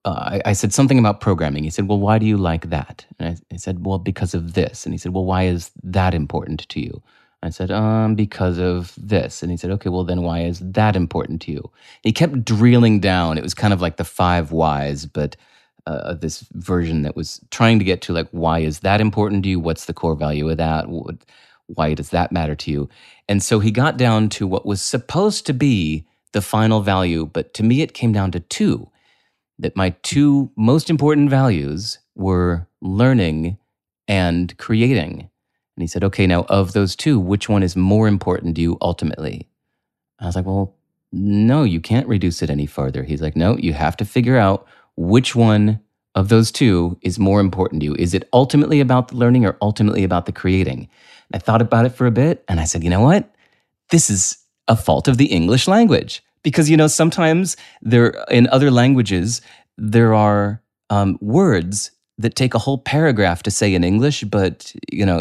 I said something about programming. He said, well, why do you like that? And I said, well, because of this. And he said, well, why is that important to you? I said, because of this. And he said, okay, well, then why is that important to you? He kept drilling down. It was kind of like the 5 whys, but this version that was trying to get to, like, why is that important to you? What's the core value of that? Why does that matter to you? And so he got down to what was supposed to be the final value, but to me it came down to 2, that my 2 most important values were learning and creating. And he said, okay, now of those 2, which one is more important to you ultimately? I was like, well, no, you can't reduce it any further. He's like, no, you have to figure out which one of those 2 is more important to you. Is it ultimately about the learning or ultimately about the creating? And I thought about it for a bit, and I said, you know what? This is a fault of the English language. Because, sometimes in other languages, there are words that take a whole paragraph to say in English, but,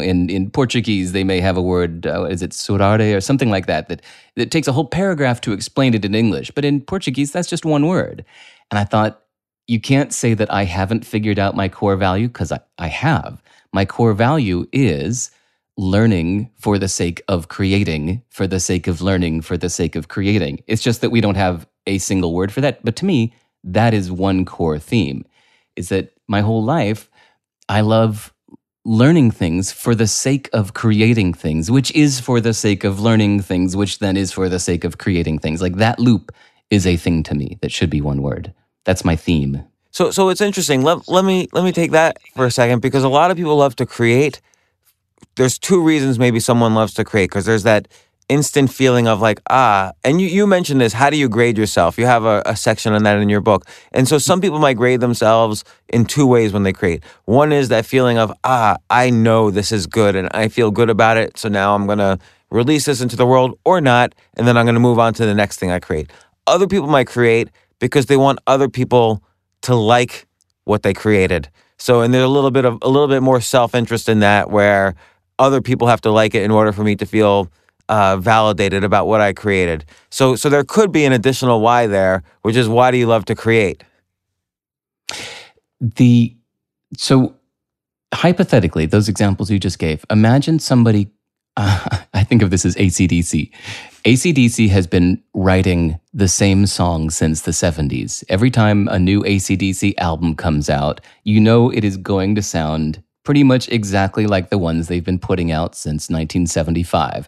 in Portuguese, they may have a word, is it surare or something like that, that takes a whole paragraph to explain it in English. But in Portuguese, that's just one word. And I thought, you can't say that I haven't figured out my core value, because I have. My core value is learning for the sake of creating, for the sake of learning, for the sake of creating. It's just that we don't have a single word for that. But to me, that is one core theme, is that my whole life, I love learning things for the sake of creating things, which is for the sake of learning things, which then is for the sake of creating things. Like, that loop is a thing to me that should be one word. That's my theme. So it's interesting. Let me take that for a second, because a lot of people love to create. There's 2 reasons maybe someone loves to create, because there's that instant feeling of like, and you mentioned this, how do you grade yourself? You have a section on that in your book. And so some people might grade themselves in 2 ways when they create. One is that feeling of, I know this is good and I feel good about it, so now I'm going to release this into the world, or not, and then I'm going to move on to the next thing I create. Other people might create because they want other people to like what they created. So, and there's a little bit more self-interest in that, where other people have to like it in order for me to feel validated about what I created. So there could be an additional why there, which is, why do you love to create? So hypothetically, those examples you just gave, imagine somebody, I think of this as AC/DC. AC/DC has been writing the same song since the 70s. Every time a new AC/DC album comes out, you know it is going to sound pretty much exactly like the ones they've been putting out since 1975.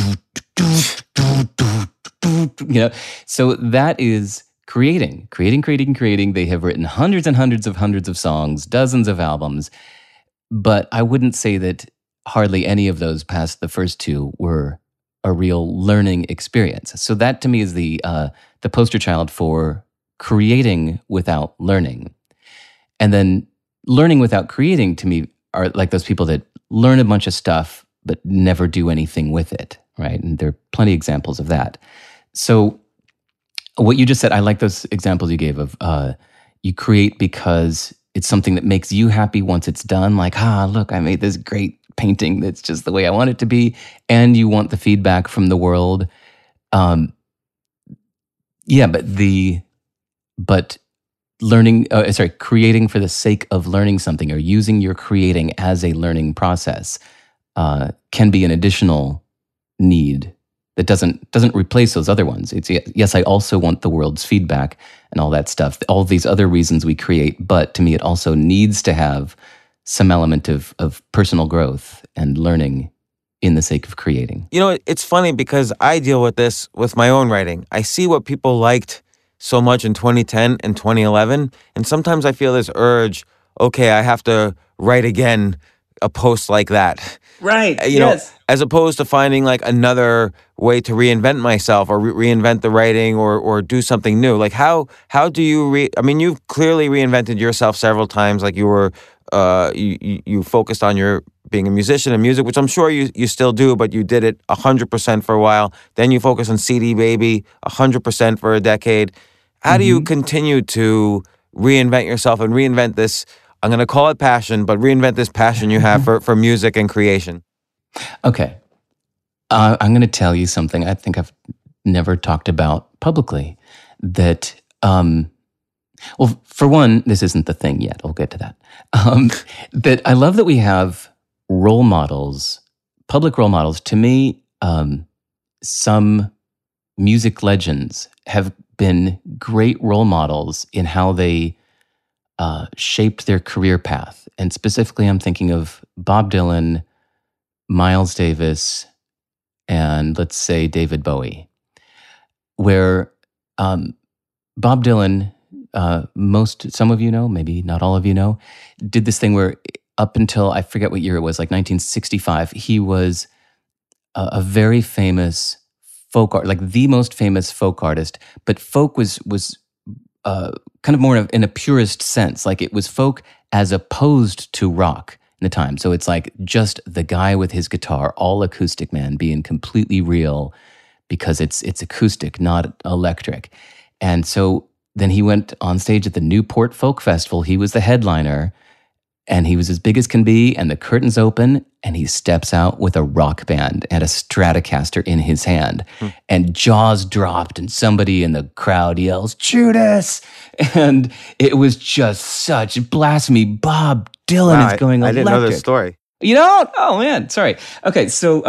So that is creating. They have written hundreds and hundreds of songs, dozens of albums, but I wouldn't say that hardly any of those past the first two were a real learning experience. So that to me is the poster child for creating without learning. And then learning without creating, to me, are like those people that learn a bunch of stuff but never do anything with it, right? And there are plenty of examples of that. So what you just said, I like those examples you gave of you create because it's something that makes you happy once it's done. Like, look, I made this great painting that's just the way I want it to be. And you want the feedback from the world. But creating for the sake of learning something, or using your creating as a learning process can be an additional need that doesn't replace those other ones. It's, yes, I also want the world's feedback and all that stuff, all these other reasons we create, but to me it also needs to have some element of personal growth and learning in the sake of creating. You know, it's funny because I deal with this with my own writing. I see what people liked so much in 2010 and 2011, and sometimes I feel this urge, okay, I have to write again a post like that. Right. You know, as opposed to finding like another way to reinvent myself, or reinvent the writing, or do something new. Like how do you I mean, you've clearly reinvented yourself several times. Like you were you focused on your being a musician and music, which I'm sure you still do, but you did it 100% for a while. Then you focus on CD Baby 100% for a decade. How do you continue to reinvent yourself and reinvent this, I'm going to call it passion, but reinvent this passion you have for music and creation? Okay. I'm going to tell you something I think I've never talked about publicly. That, well, for one, this isn't the thing yet. I'll get to that. That I love that we have role models, public role models. To me, some music legends have been great role models in how they shaped their career path. And specifically, I'm thinking of Bob Dylan, Miles Davis, and let's say David Bowie, where Bob Dylan, some of you know, maybe not all of you know, did this thing where up until, I forget what year it was, like 1965, he was a very famous folk art, like the most famous folk artist, but folk was kind of more in a purist sense. Like it was folk as opposed to rock in the time. So it's like just the guy with his guitar, all acoustic, man, being completely real because it's acoustic, not electric. And so then he went on stage at the Newport Folk Festival. He was the headliner, and he was as big as can be, and the curtains open, and he steps out with a rock band and a Stratocaster in his hand. And jaws dropped, and somebody in the crowd yells, "Judas!" And it was just such blasphemy. Bob Dylan is going electric. I didn't know this story. You know? Oh, man, sorry. Okay, so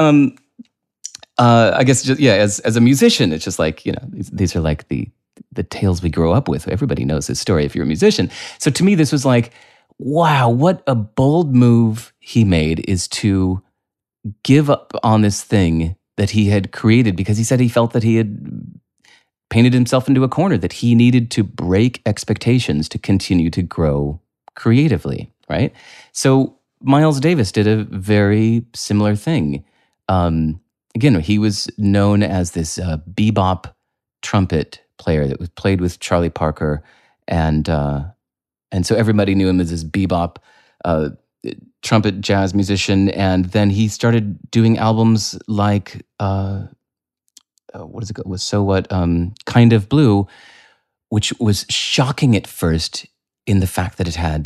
I guess, just, yeah, as a musician, it's just like, you know, these are like the tales we grow up with. Everybody knows this story if you're a musician. So to me, this was like, wow, what a bold move he made, is to give up on this thing that he had created, because he said he felt that he had painted himself into a corner, that he needed to break expectations to continue to grow creatively, right? So Miles Davis did a very similar thing. Again, he was known as this bebop trumpet player that was played with Charlie Parker, and so everybody knew him as this bebop trumpet jazz musician. And then he started doing albums like what is it called? So What? Kind of Blue, which was shocking at first in the fact that it had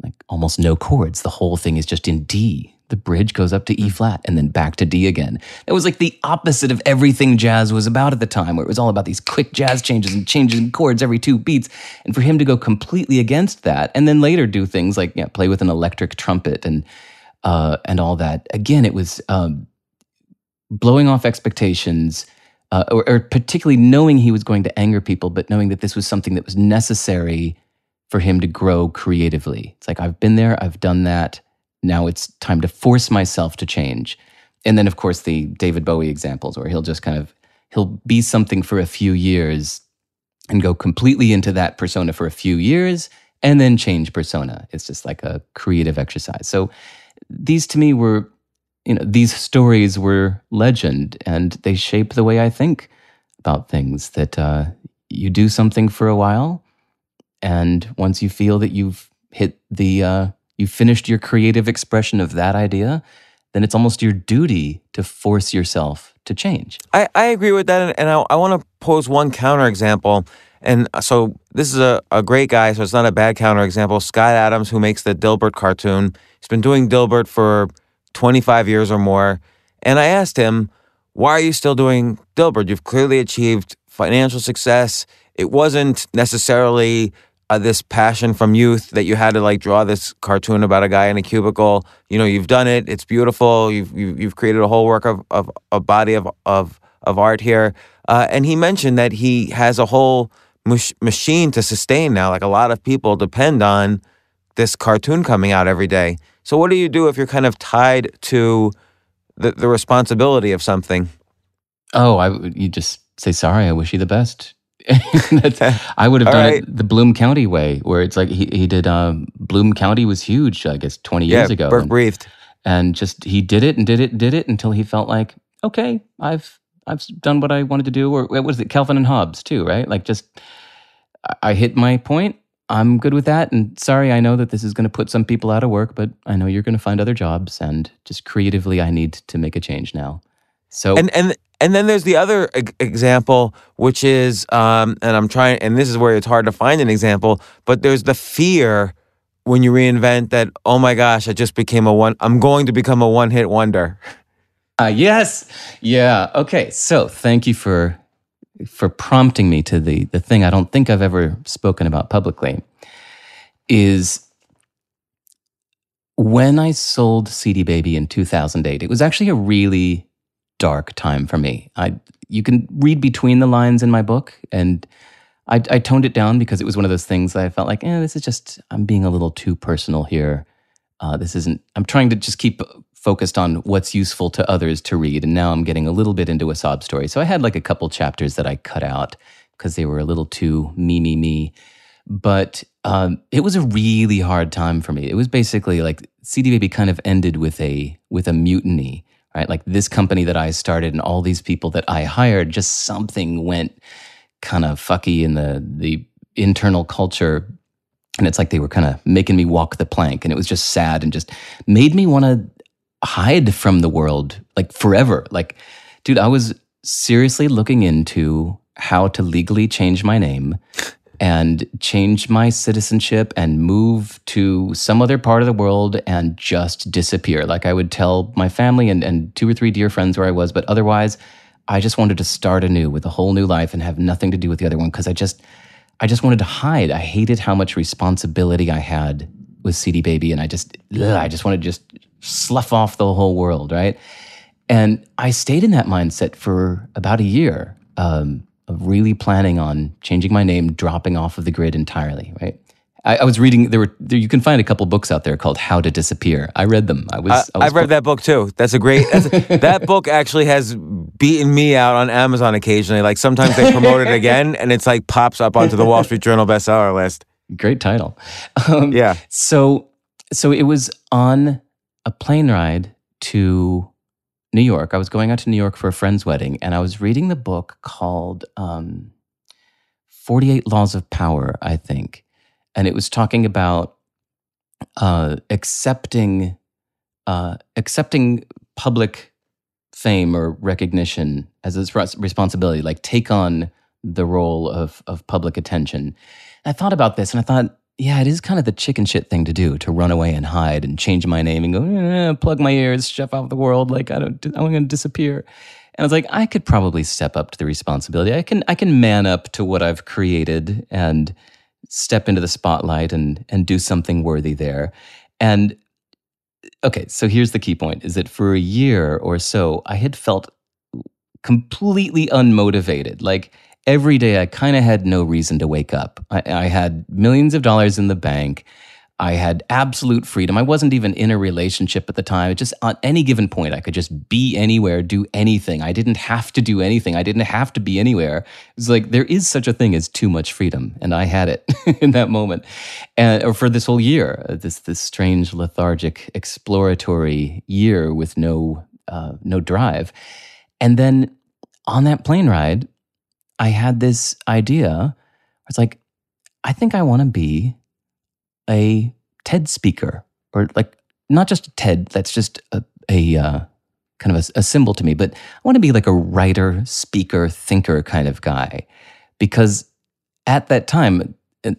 like almost no chords. The whole thing is just in D. The bridge goes up to E flat and then back to D again. It was like the opposite of everything jazz was about at the time, where it was all about these quick jazz changes and changing chords every 2 beats. And for him to go completely against that, and then later do things like play with an electric trumpet and all that. Again, it was blowing off expectations, or particularly knowing he was going to anger people, but knowing that this was something that was necessary for him to grow creatively. It's like, I've been there, I've done that. Now it's time to force myself to change. And then, of course, the David Bowie examples where he'll be something for a few years and go completely into that persona for a few years and then change persona. It's just like a creative exercise. So these to me were, these stories were legend, and they shape the way I think about things, that you do something for a while, and once you feel that you've hit you finished your creative expression of that idea, then it's almost your duty to force yourself to change. I agree with that, and I want to pose one counterexample. And so this is a great guy, so it's not a bad counterexample. Scott Adams, who makes the Dilbert cartoon, he's been doing Dilbert for 25 years or more. And I asked him, why are you still doing Dilbert? You've clearly achieved financial success. It wasn't necessarily this passion from youth that you had to draw this cartoon about a guy in a cubicle. You've done it. It's beautiful. You've created a whole work of a body of art here. And he mentioned that he has a whole machine to sustain now. Like, a lot of people depend on this cartoon coming out every day. So what do you do if you're kind of tied to the responsibility of something? Oh, you just say, sorry, I wish you the best. I would have done it the Bloom County way, where it's like he did. Bloom County was huge, I guess, 20 years ago. Burt breathed, and just he did it and did it until he felt like, okay, I've done what I wanted to do. Or what was it, Calvin and Hobbes too, right? Like, just I hit my point. I'm good with that. And sorry, I know that this is going to put some people out of work, but I know you're going to find other jobs. And just creatively, I need to make a change now. So and then there's the other example, which is, and I'm trying, and this is where it's hard to find an example, but there's the fear when you reinvent that, oh my gosh, I'm going to become a one-hit wonder. Yes. Yeah. Okay. So thank you for prompting me to the thing I don't think I've ever spoken about publicly, is when I sold CD Baby in 2008. It was actually a really dark time for me. You can read between the lines in my book, and I toned it down because it was one of those things that I felt like, this is just, I'm being a little too personal here. I'm trying to just keep focused on what's useful to others to read, and now I'm getting a little bit into a sob story. So I had like a couple chapters that I cut out because they were a little too me. But it was a really hard time for me. It was basically like CD Baby kind of ended with a mutiny. Right, like this company that I started and all these people that I hired, just something went kind of fucky in the internal culture, and it's like they were kind of making me walk the plank, and it was just sad and just made me want to hide from the world like forever. Like, dude, I was seriously looking into how to legally change my name and change my citizenship and move to some other part of the world and just disappear. Like, I would tell my family and 2 or 3 dear friends where I was, but otherwise, I just wanted to start anew with a whole new life and have nothing to do with the other one, because I just wanted to hide. I hated how much responsibility I had with CD Baby, and I just wanted to just slough off the whole world, right? And I stayed in that mindset for about a year, of really planning on changing my name, dropping off of the grid entirely, right? I was reading, you can find a couple books out there called How to Disappear. I read them. I've read that book too. That book actually has beaten me out on Amazon occasionally. Like, sometimes they promote it again and it's like pops up onto the Wall Street Journal bestseller list. Great title. Yeah. So it was on a plane ride to New York. I was going out to New York for a friend's wedding, and I was reading the book called 48 Laws of Power, I think. And it was talking about accepting public fame or recognition as a responsibility, like take on the role of public attention. And I thought about this, and I thought, it is kind of the chicken shit thing to do, to run away and hide and change my name and go, plug my ears, shut off the world, like I'm going to disappear. And I was like, I could probably step up to the responsibility. I can man up to what I've created and step into the spotlight and do something worthy there. And okay, so here's the key point, is that for a year or so, I had felt completely unmotivated. Like every day I kind of had no reason to wake up. I had millions of dollars in the bank. I had absolute freedom. I wasn't even in a relationship at the time. It just, on any given point, I could just be anywhere, do anything. I didn't have to do anything. I didn't have to be anywhere. It was like, there is such a thing as too much freedom. And I had it in that moment. Or for this whole year, this strange, lethargic, exploratory year with no drive. And then on that plane ride, I had this idea. It's like, I think I want to be a TED speaker, or like not just a TED, that's just a kind of a symbol to me, but I want to be like a writer, speaker, thinker kind of guy. Because at that time,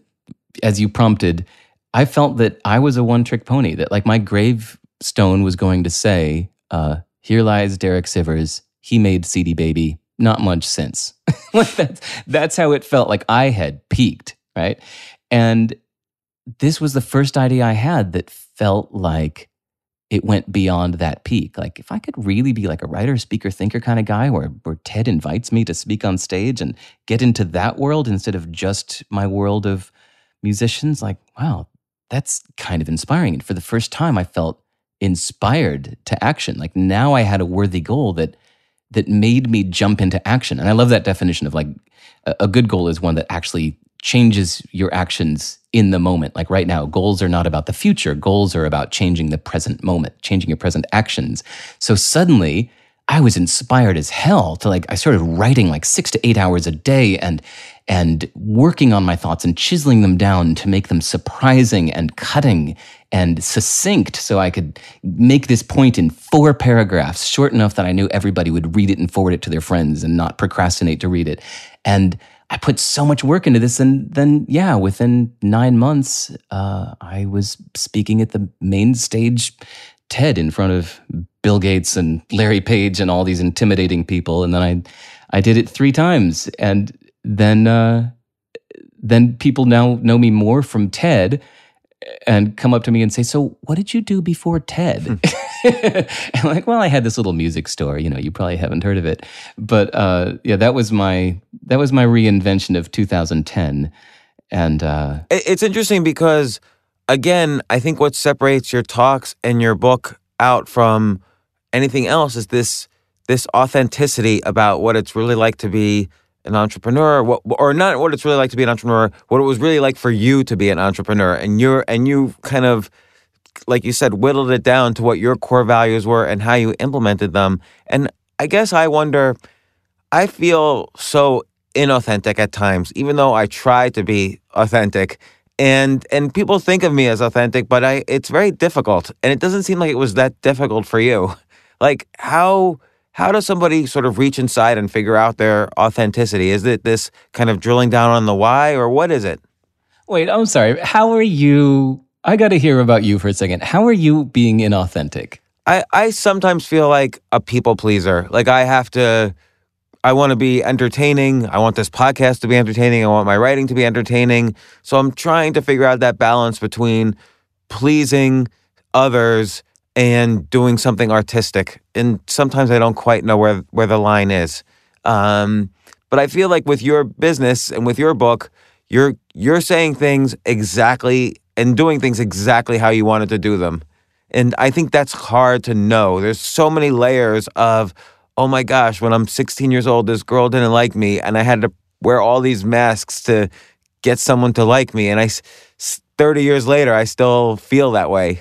as you prompted, I felt that I was a one-trick pony, that like my gravestone was going to say, here lies Derek Sivers, he made CD Baby, not much since. Like that's how it felt, like I had peaked, right? And this was the first idea I had that felt like it went beyond that peak. Like if I could really be like a writer, speaker, thinker kind of guy where TED invites me to speak on stage and get into that world instead of just my world of musicians, like, wow, that's kind of inspiring. And for the first time, I felt inspired to action. Like now I had a worthy goal that made me jump into action. And I love that definition of like a good goal is one that actually changes your actions in the moment. Like right now, goals are not about the future. Goals are about changing the present moment, changing your present actions. So suddenly I was inspired as hell to like, I started writing like 6 to 8 hours a day and working on my thoughts and chiseling them down to make them surprising and cutting and succinct so I could make this point in 4 paragraphs, short enough that I knew everybody would read it and forward it to their friends and not procrastinate to read it. And I put so much work into this, and then, within 9 months, I was speaking at the main stage TED in front of Bill Gates and Larry Page and all these intimidating people. And then I did it 3 times, and then people now know me more from TED and come up to me and say, "So what did you do before TED?" And I'm like, well, I had this little music store. You probably haven't heard of it, but that was my reinvention of 2010. And it's interesting because, again, I think what separates your talks and your book out from anything else is this authenticity about what it's really like to be an entrepreneur, or not what it's really like to be an entrepreneur, what it was really like for you to be an entrepreneur, and you kind of, like you said, whittled it down to what your core values were and how you implemented them. And I guess I wonder, I feel so inauthentic at times, even though I try to be authentic, and people think of me as authentic, but it's very difficult, and it doesn't seem like it was that difficult for you. Like how does somebody sort of reach inside and figure out their authenticity? Is it this kind of drilling down on the why, or what is it? Wait, I'm sorry. How are you? I got to hear about you for a second. How are you being inauthentic? I sometimes feel like a people pleaser. Like I want to be entertaining. I want this podcast to be entertaining. I want my writing to be entertaining. So I'm trying to figure out that balance between pleasing others and doing something artistic. And sometimes I don't quite know where the line is. But I feel like with your business and with your book, you're saying things exactly and doing things exactly how you wanted to do them. And I think that's hard to know. There's so many layers of, oh my gosh, when I'm 16 years old, this girl didn't like me, and I had to wear all these masks to get someone to like me. And 30 years later, I still feel that way.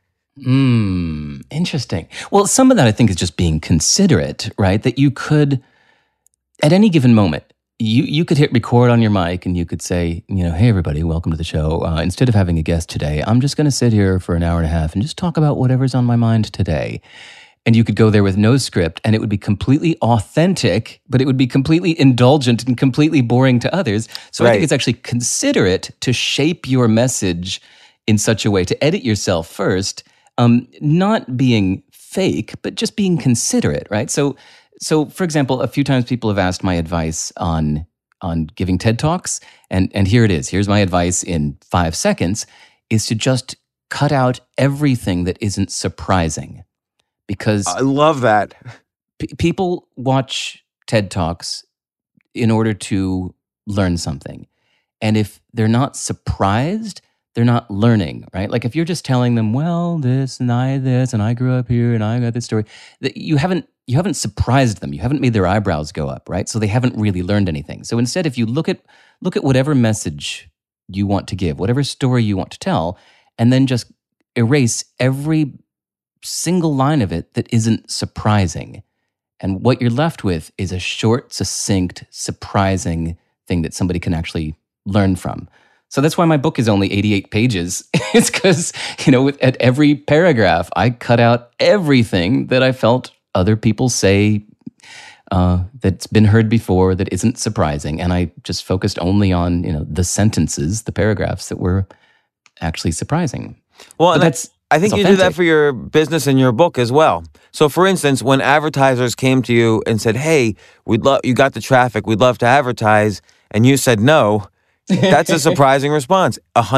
Interesting. Well, some of that I think is just being considerate, right? That you could, at any given moment, you could hit record on your mic and you could say, hey everybody, welcome to the show. Instead of having a guest today, I'm just going to sit here for an hour and a half and just talk about whatever's on my mind today. and you could go there with no script and it would be completely authentic, but it would be completely indulgent and completely boring to others. So I think it's actually considerate to shape your message in such a way, to edit yourself first, not being fake, but just being considerate, right? So for example, a few times people have asked my advice on giving TED Talks, and here it is. Here's my advice in 5 seconds, is to just cut out everything that isn't surprising. Because I love that. People watch TED Talks in order to learn something. And if they're not surprised, they're not learning, right? Like if you're just telling them, well, this, and I grew up here, and I got this story, that you haven't surprised them. You haven't made their eyebrows go up, right? So they haven't really learned anything. So instead, if you look at whatever message you want to give, whatever story you want to tell, and then just erase every single line of it that isn't surprising. And what you're left with is a short, succinct, surprising thing that somebody can actually learn from. So that's why my book is only 88 pages. It's because, at every paragraph, I cut out everything that I felt other people say that's been heard before that isn't surprising. And I just focused only on, the sentences, the paragraphs that were actually surprising. Well, and I think you do that for your business and your book as well. So, for instance, when advertisers came to you and said, "Hey, you got the traffic, we'd love to advertise," and you said no, that's a surprising response.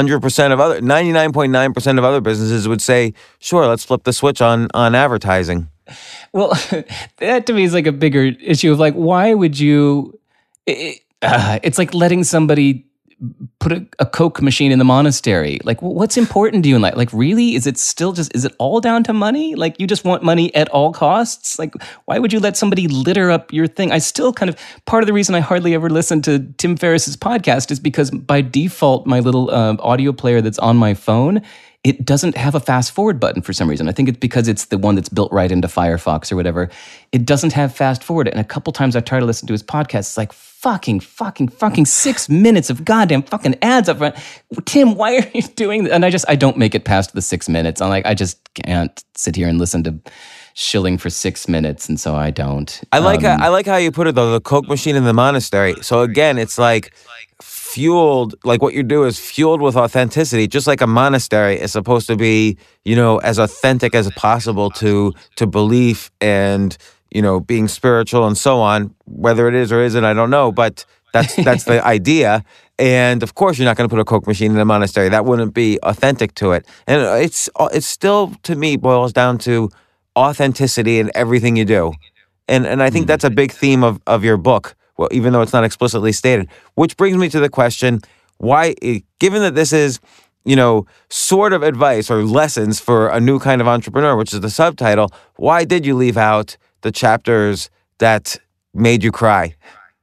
99.9% of other businesses would say, "Sure, let's flip the switch on advertising." Well, that to me is like a bigger issue of like, why would you? It's like letting somebody put a Coke machine in the monastery. Like, what's important to you in life? Like, really? Is it all down to money? Like, you just want money at all costs? Like, why would you let somebody litter up your thing? I still part of the reason I hardly ever listen to Tim Ferriss's podcast is because by default, my little audio player that's on my phone, it doesn't have a fast forward button for some reason. I think it's because it's the one that's built right into Firefox or whatever. It doesn't have fast forward. And a couple times I try to listen to his podcast. It's like fucking 6 minutes of goddamn fucking ads up front. Tim, why are you doing that? And I don't make it past the 6 minutes. I'm like, I just can't sit here and listen to shilling for 6 minutes. And so I don't. I like how you put it though, the Coke machine in the monastery. So again, it's like fueled, like what you do is fueled with authenticity, just like a monastery is supposed to be, as authentic as possible to belief and, being spiritual and so on. Whether it is or isn't, I don't know, but that's the idea. And of course, you're not going to put a Coke machine in a monastery. That wouldn't be authentic to it. And it's still, to me, boils down to authenticity in everything you do. And I think that's a big theme of your book. Well, even though it's not explicitly stated, which brings me to the question, why, given that this is, sort of advice or lessons for a new kind of entrepreneur, which is the subtitle, why did you leave out the chapters that made you cry?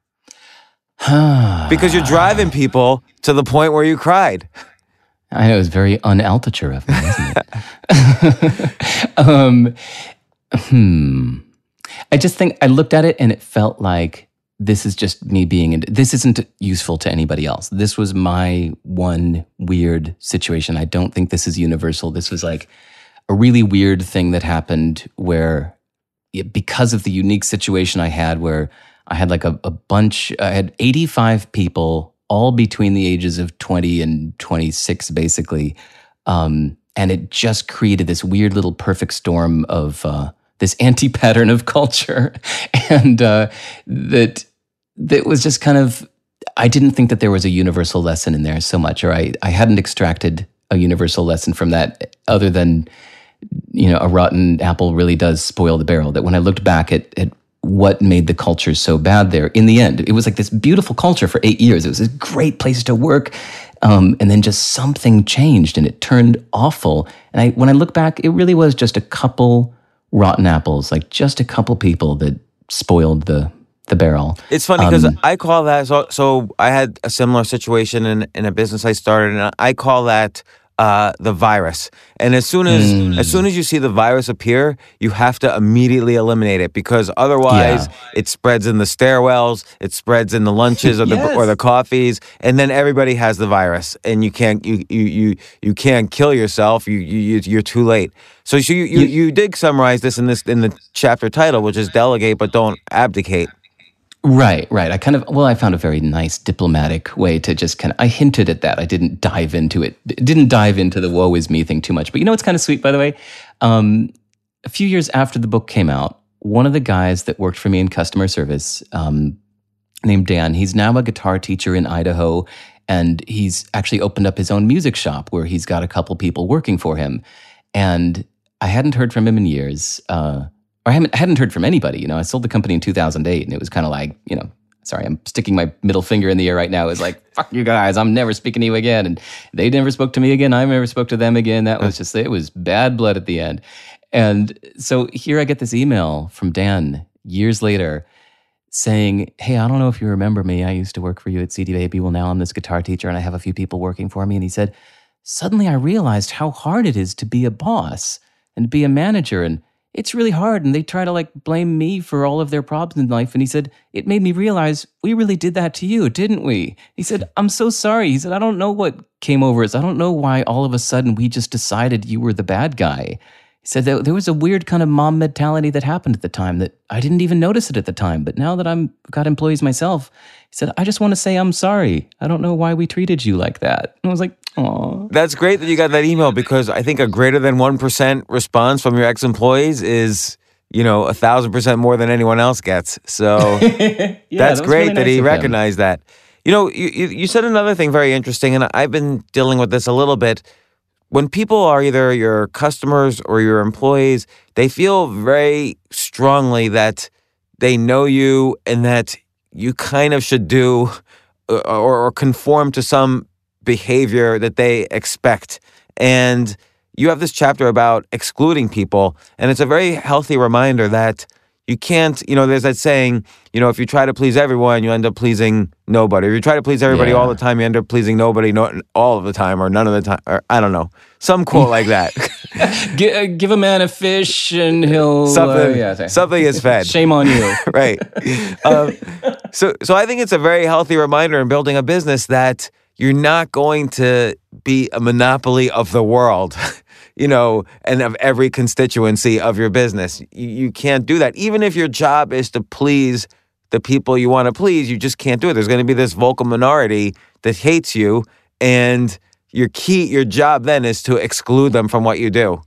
Because you're driving people to the point where you cried. I know, it was very un-Altucher of me, isn't it? I just think I looked at it and it felt like this is just me this isn't useful to anybody else. This was my one weird situation. I don't think this is universal. This was like a really weird thing that happened where, because of the unique situation I had where I had like I had 85 people, all between the ages of 20 and 26, basically. And it just created this weird little perfect storm of this anti-pattern of culture. And that was just kind of, I didn't think that there was a universal lesson in there so much, or I hadn't extracted a universal lesson from that other than, a rotten apple really does spoil the barrel. That when I looked back at what made the culture so bad there, in the end, it was like this beautiful culture for 8 years. It was a great place to work. And then just something changed and it turned awful. And when I look back, it really was just a couple rotten apples, like just a couple people that spoiled the barrel. It's funny because I call that, so I had a similar situation in a business I started, and I call that the virus. And as soon as you see the virus appear, you have to immediately eliminate it, because otherwise it spreads in the stairwells, it spreads in the lunches or the coffees, and then everybody has the virus, and you can't kill yourself. You're too late. So you did summarize this in the chapter title, which is Delegate but Don't Abdicate. Right. I found a very nice diplomatic way to just I hinted at that. I didn't dive into it. Didn't dive into the woe is me thing too much. But you know what's kind of sweet, by the way? A few years after the book came out, one of the guys that worked for me in customer service, named Dan, he's now a guitar teacher in Idaho, and he's actually opened up his own music shop where he's got a couple people working for him. And I hadn't heard from him in years. I hadn't heard from anybody. I sold the company in 2008, and it was kind of like, sorry, I'm sticking my middle finger in the air right now. It's like, fuck you guys, I'm never speaking to you again. And they never spoke to me again. I never spoke to them again. That was just, it was bad blood at the end. And so here I get this email from Dan years later saying, hey, I don't know if you remember me. I used to work for you at CD Baby. Well, now I'm this guitar teacher, and I have a few people working for me. And he said, suddenly I realized how hard it is to be a boss and be a manager, and it's really hard, and they try to blame me for all of their problems in life. And he said, it made me realize we really did that to you, didn't we? He said, I'm so sorry. He said, I don't know what came over us. I don't know why all of a sudden we just decided you were the bad guy. He said that there was a weird kind of mom mentality that happened at the time that I didn't even notice it at the time. But now that I've got employees myself, he said, I just want to say I'm sorry. I don't know why we treated you like that. And I was like, aw. That's great that you got that email, because I think a greater than 1% response from your ex-employees is, 1,000% more than anyone else gets. So that's great really that he recognized that. You said another thing very interesting, and I've been dealing with this a little bit. When people are either your customers or your employees, they feel very strongly that they know you and that you kind of should do or conform to some behavior that they expect. And you have this chapter about excluding people, and it's a very healthy reminder that you can't, there's that saying, if you try to please everyone, you end up pleasing nobody. If you try to please everybody all the time, you end up pleasing nobody all of the time, or none of the time, or I don't know. Some quote like that. Give a man a fish and he'll... Something is fed. Shame on you. Right. So I think it's a very healthy reminder in building a business that you're not going to be a monopoly of the world. And of every constituency of your business. You can't do that. Even if your job is to please the people you want to please, you just can't do it. There's going to be this vocal minority that hates you, and your job then is to exclude them from what you do.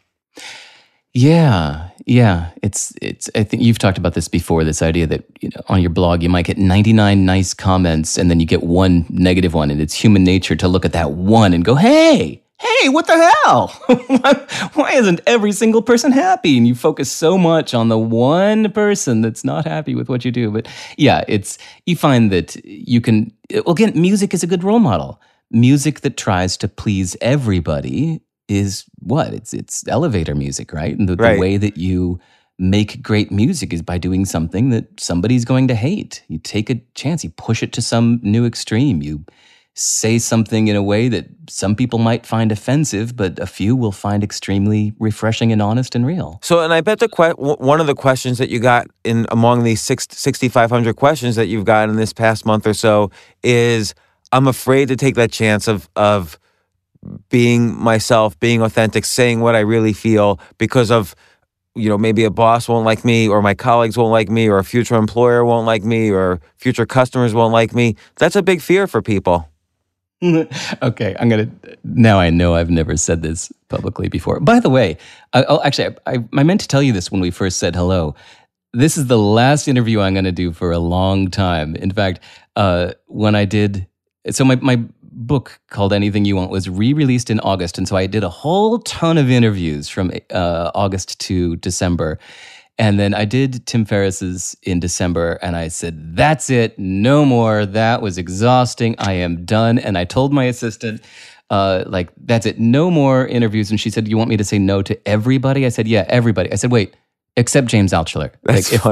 Yeah. It's. I think you've talked about this before. This idea that on your blog you might get 99 nice comments, and then you get one negative one, and it's human nature to look at that one and go, Hey, what the hell? Why isn't every single person happy? And you focus so much on the one person that's not happy with what you do. But yeah, you find that you can, again, music is a good role model. Music that tries to please everybody is what? It's elevator music, right? And the way that you make great music is by doing something that somebody's going to hate. You take a chance, you push it to some new extreme, you say something in a way that some people might find offensive, but a few will find extremely refreshing and honest and real. So, and I bet one of the questions that you got in among these 6,500 questions that you've gotten in this past month or so is, I'm afraid to take that chance of being myself, being authentic, saying what I really feel because of, maybe a boss won't like me, or my colleagues won't like me, or a future employer won't like me, or future customers won't like me. That's a big fear for people. Okay, now I know I've never said this publicly before. By the way, I meant to tell you this when we first said hello. This is the last interview I'm going to do for a long time. In fact, when I did, so my book called Anything You Want was re-released in August, and so I did a whole ton of interviews from August to December. And then I did Tim Ferriss's in December, and I said, that's it, no more. That was exhausting. I am done. And I told my assistant, that's it, no more interviews. And she said, you want me to say no to everybody? I said, yeah, everybody. I said, wait, except James Altshuler. That's funny.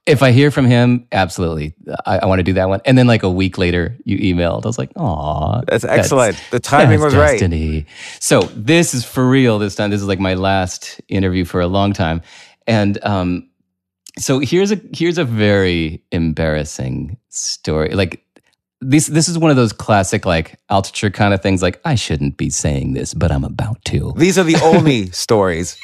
If I hear from him, absolutely. I want to do that one. And then like a week later, you emailed. I was like, aw. That's excellent. The timing was destiny. Right. So this is for real this time. This is like my last interview for a long time. And so here's a very embarrassing story. Like this is one of those classic like Altucher kind of things. Like, I shouldn't be saying this, but I'm about to. These are the only stories.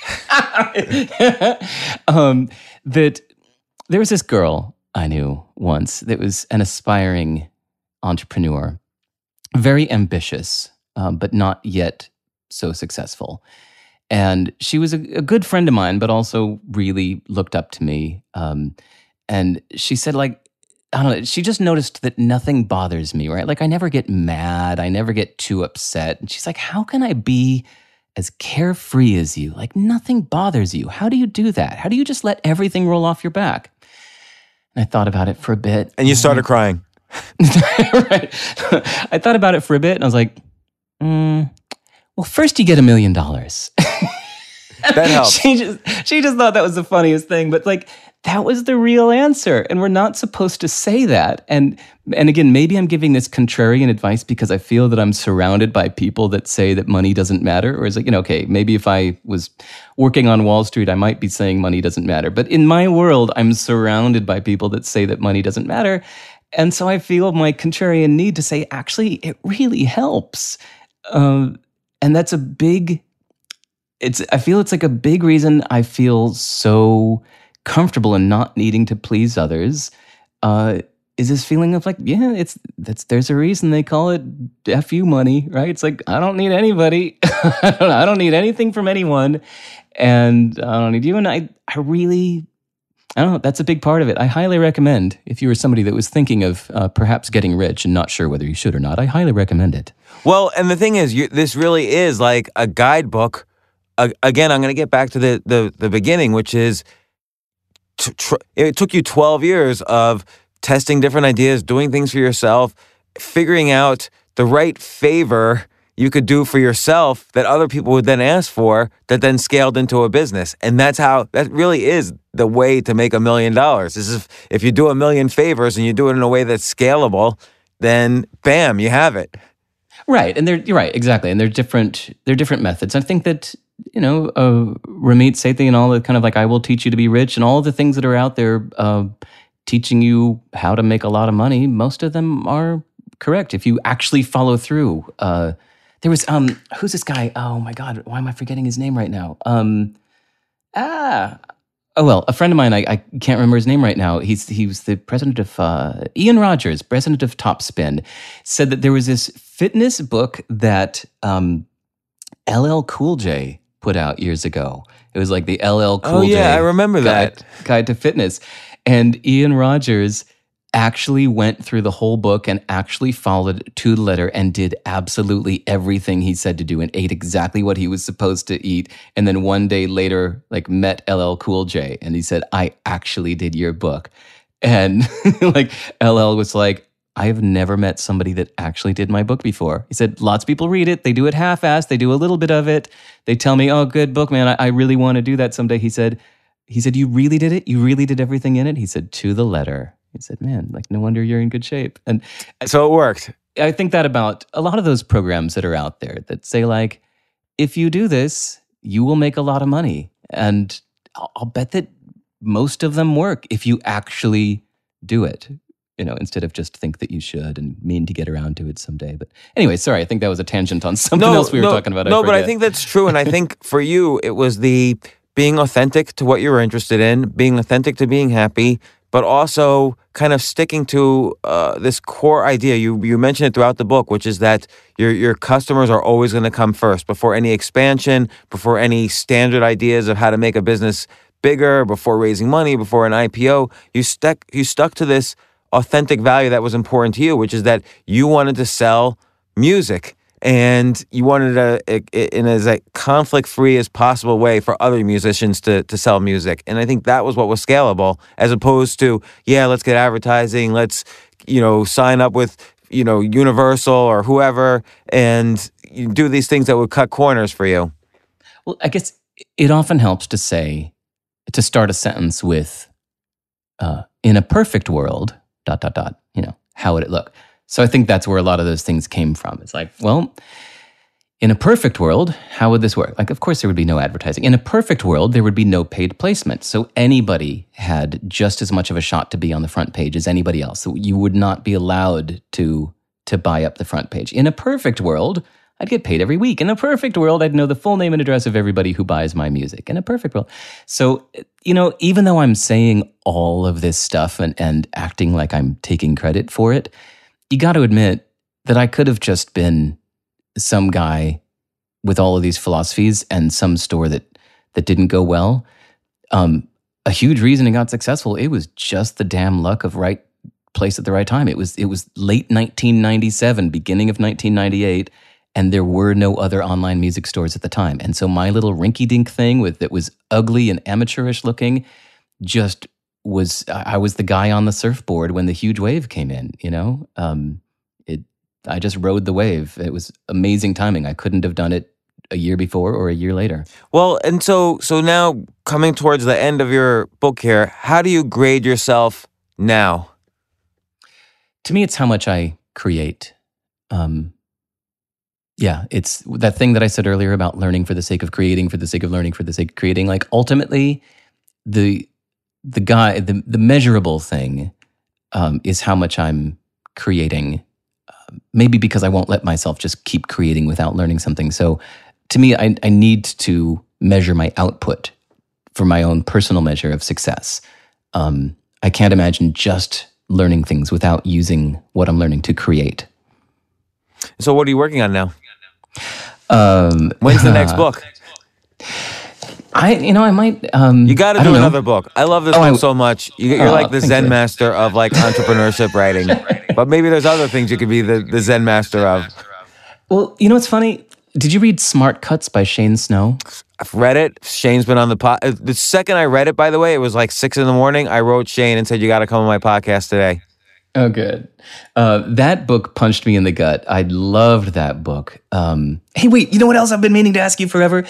That there was this girl I knew once that was an aspiring entrepreneur, very ambitious, but not yet so successful. And she was a good friend of mine, but also really looked up to me. And she said, like, I don't know, she just noticed that nothing bothers me, right? Like, I never get mad. I never get too upset. And she's like, how can I be as carefree as you? Like, nothing bothers you. How do you do that? How do you just let everything roll off your back? And I thought about it for a bit. And you started crying. Right. I thought about it for a bit, and I was like, well, first you get $1 million. That helps. She just thought that was the funniest thing, but like, that was the real answer. And we're not supposed to say that. And again, maybe I'm giving this contrarian advice because I feel that I'm surrounded by people that say that money doesn't matter. Or is it, okay, maybe if I was working on Wall Street, I might be saying money doesn't matter. But in my world, I'm surrounded by people that say that money doesn't matter. And so I feel my contrarian need to say, actually, it really helps. And that's I feel it's like a big reason I feel so comfortable in not needing to please others, is this feeling of like, yeah, there's a reason they call it FU money, right? It's like, I don't need anybody. I don't need anything from anyone. And I don't need you. And I don't know, that's a big part of it. I highly recommend, if you were somebody that was thinking of perhaps getting rich and not sure whether you should or not, I highly recommend it. Well, and the thing is, this really is like a guidebook. Again, I'm going to get back to the beginning, which is, it took you 12 years of testing different ideas, doing things for yourself, figuring out the right favor you could do for yourself that other people would then ask for, that then scaled into a business. And that really is the way to make $1 million. Is if you do 1 million favors and you do it in a way that's scalable, then bam, you have it. Right. And you're right, exactly. And they're different methods. I think that, Ramit Sethi and all the kind of like, I will teach you to be rich and all the things that are out there teaching you how to make a lot of money, most of them are correct if you actually follow through. There was, who's this guy? Oh my God, why am I forgetting his name right now? A friend of mine, I can't remember his name right now. He was the president of, Ian Rogers, president of Topspin, said that there was this fitness book that LL Cool J put out years ago. It was like the LL Cool J. Oh yeah, I remember that. Guide to Fitness. And Ian Rogers actually went through the whole book and actually followed it to the letter and did absolutely everything he said to do and ate exactly what he was supposed to eat. And then one day later, like met LL Cool J and he said, I actually did your book. And like LL was like, I have never met somebody that actually did my book before. He said, lots of people read it. They do it half-assed. They do a little bit of it. They tell me, oh, good book, man. I really want to do that someday. He said, you really did it? You really did everything in it? He said, to the letter. He said, man, like, no wonder you're in good shape. And so it worked. I think that about a lot of those programs that are out there that say, like, if you do this, you will make a lot of money. And I'll bet that most of them work if you actually do it, instead of just think that you should and mean to get around to it someday. But anyway, sorry, I think that was a tangent on something else we were talking about. But I think that's true. And I think for you, it was the being authentic to what you were interested in, being authentic to being happy, but also kind of sticking to this core idea. You mentioned it throughout the book, which is that your customers are always going to come first before any expansion, before any standard ideas of how to make a business bigger, before raising money, before an IPO. You stuck to this authentic value that was important to you, which is that you wanted to sell music. And you wanted in as a conflict-free as possible way for other musicians to sell music. And I think that was what was scalable, as opposed to, let's get advertising, let's, sign up with, Universal or whoever, and you do these things that would cut corners for you. Well, I guess it often helps to start a sentence with, in a perfect world, ... how would it look? So I think that's where a lot of those things came from. It's like, well, in a perfect world, how would this work? Like, of course, there would be no advertising. In a perfect world, there would be no paid placement. So anybody had just as much of a shot to be on the front page as anybody else. So you would not be allowed to buy up the front page. In a perfect world, I'd get paid every week. In a perfect world, I'd know the full name and address of everybody who buys my music. In a perfect world. So, even though I'm saying all of this stuff and acting like I'm taking credit for it, you got to admit that I could have just been some guy with all of these philosophies and some store that didn't go well. A huge reason it got successful, it was just the damn luck of right place at the right time. It was late 1997, beginning of 1998, and there were no other online music stores at the time. And so my little rinky-dink thing that was ugly and amateurish looking just was, I was the guy on the surfboard when the huge wave came in, I just rode the wave. It was amazing timing. I couldn't have done it a year before or a year later. Well, and so now coming towards the end of your book here, how do you grade yourself now? To me, it's how much I create. It's that thing that I said earlier about learning for the sake of creating, for the sake of learning, for the sake of creating. Like ultimately, the measurable thing is how much I'm creating. Maybe because I won't let myself just keep creating without learning something. So to me, I need to measure my output for my own personal measure of success. I can't imagine just learning things without using what I'm learning to create. So what are you working on now? When's the next book? I might. You got to do another book. I love this book so much. You're like the Zen master of like entrepreneurship writing. But maybe there's other things you could be the Zen master of. Well, what's funny? Did you read Smart Cuts by Shane Snow? I've read it. Shane's been on the pod. The second I read it, by the way, it was like 6 a.m. I wrote Shane and said, you got to come on my podcast today. Oh, good. That book punched me in the gut. I loved that book. Hey, wait, you know what else I've been meaning to ask you forever?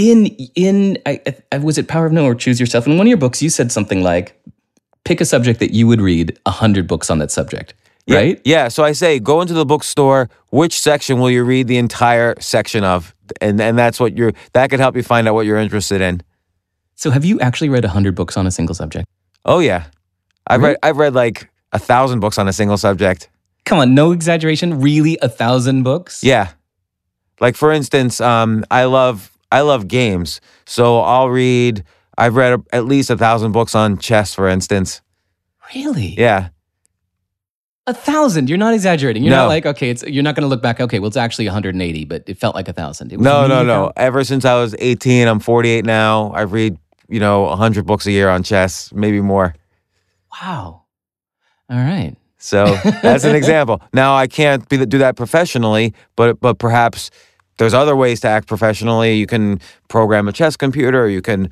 Was it Power of No or Choose Yourself? In one of your books, you said something like, pick a subject that you would read 100 books on that subject, right? Yeah, so I say, go into the bookstore. Which section will you read the entire section of? And that's what that could help you find out what you're interested in. So have you actually read 100 books on a single subject? Oh, yeah. I've read like 1,000 books on a single subject. Come on, no exaggeration. Really, 1,000 books? Yeah. Like for instance, I love games, so I've read at least 1,000 books on chess, for instance. Really? Yeah. 1,000. You're not exaggerating. You're not like, okay, you're not going to look back. Okay, well, it's actually 180, but it felt like 1,000. No. Ever since I was 18, I'm 48 now. I read 100 books a year on chess, maybe more. Wow. All right. So that's an example. Now I can't do that professionally, but perhaps there's other ways to act professionally. You can program a chess computer, or you can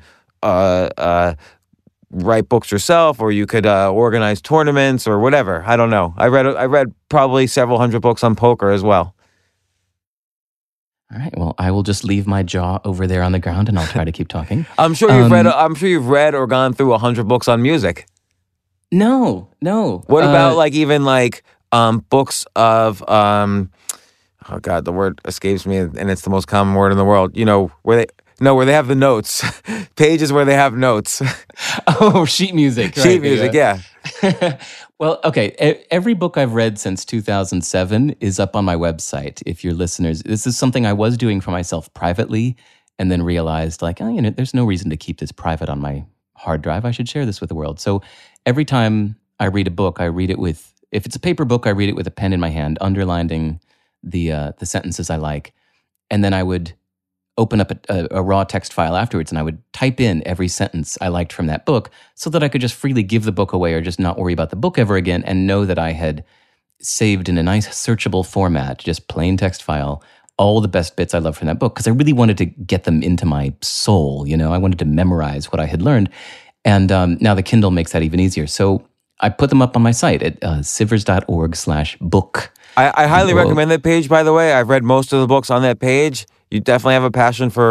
write books yourself, or you could organize tournaments or whatever. I don't know. I read probably several hundred books on poker as well. All right. Well, I will just leave my jaw over there on the ground, and I'll try to keep talking. I'm sure you've read or gone through 100 books on music. No. What about books of oh God, the word escapes me, and it's the most common word in the world. Where they have the notes, pages where they have notes. Oh, sheet music. Right, sheet music, yeah. Well, okay. Every book I've read since 2007 is up on my website. If your listeners, this is something I was doing for myself privately, and then realized there's no reason to keep this private on my hard drive. I should share this with the world. So every time I read a book, I read it if it's a paper book, I read it with a pen in my hand, underlining the sentences I like, and then I would open up a raw text file afterwards, and I would type in every sentence I liked from that book so that I could just freely give the book away or just not worry about the book ever again, and know that I had saved in a nice searchable format, just plain text file, all the best bits I loved from that book, because I really wanted to get them into my soul. I wanted to memorize what I had learned. And now the Kindle makes that even easier. So I put them up on my site at sivers.org/book. I highly recommend that page, by the way. I've read most of the books on that page. You definitely have a passion for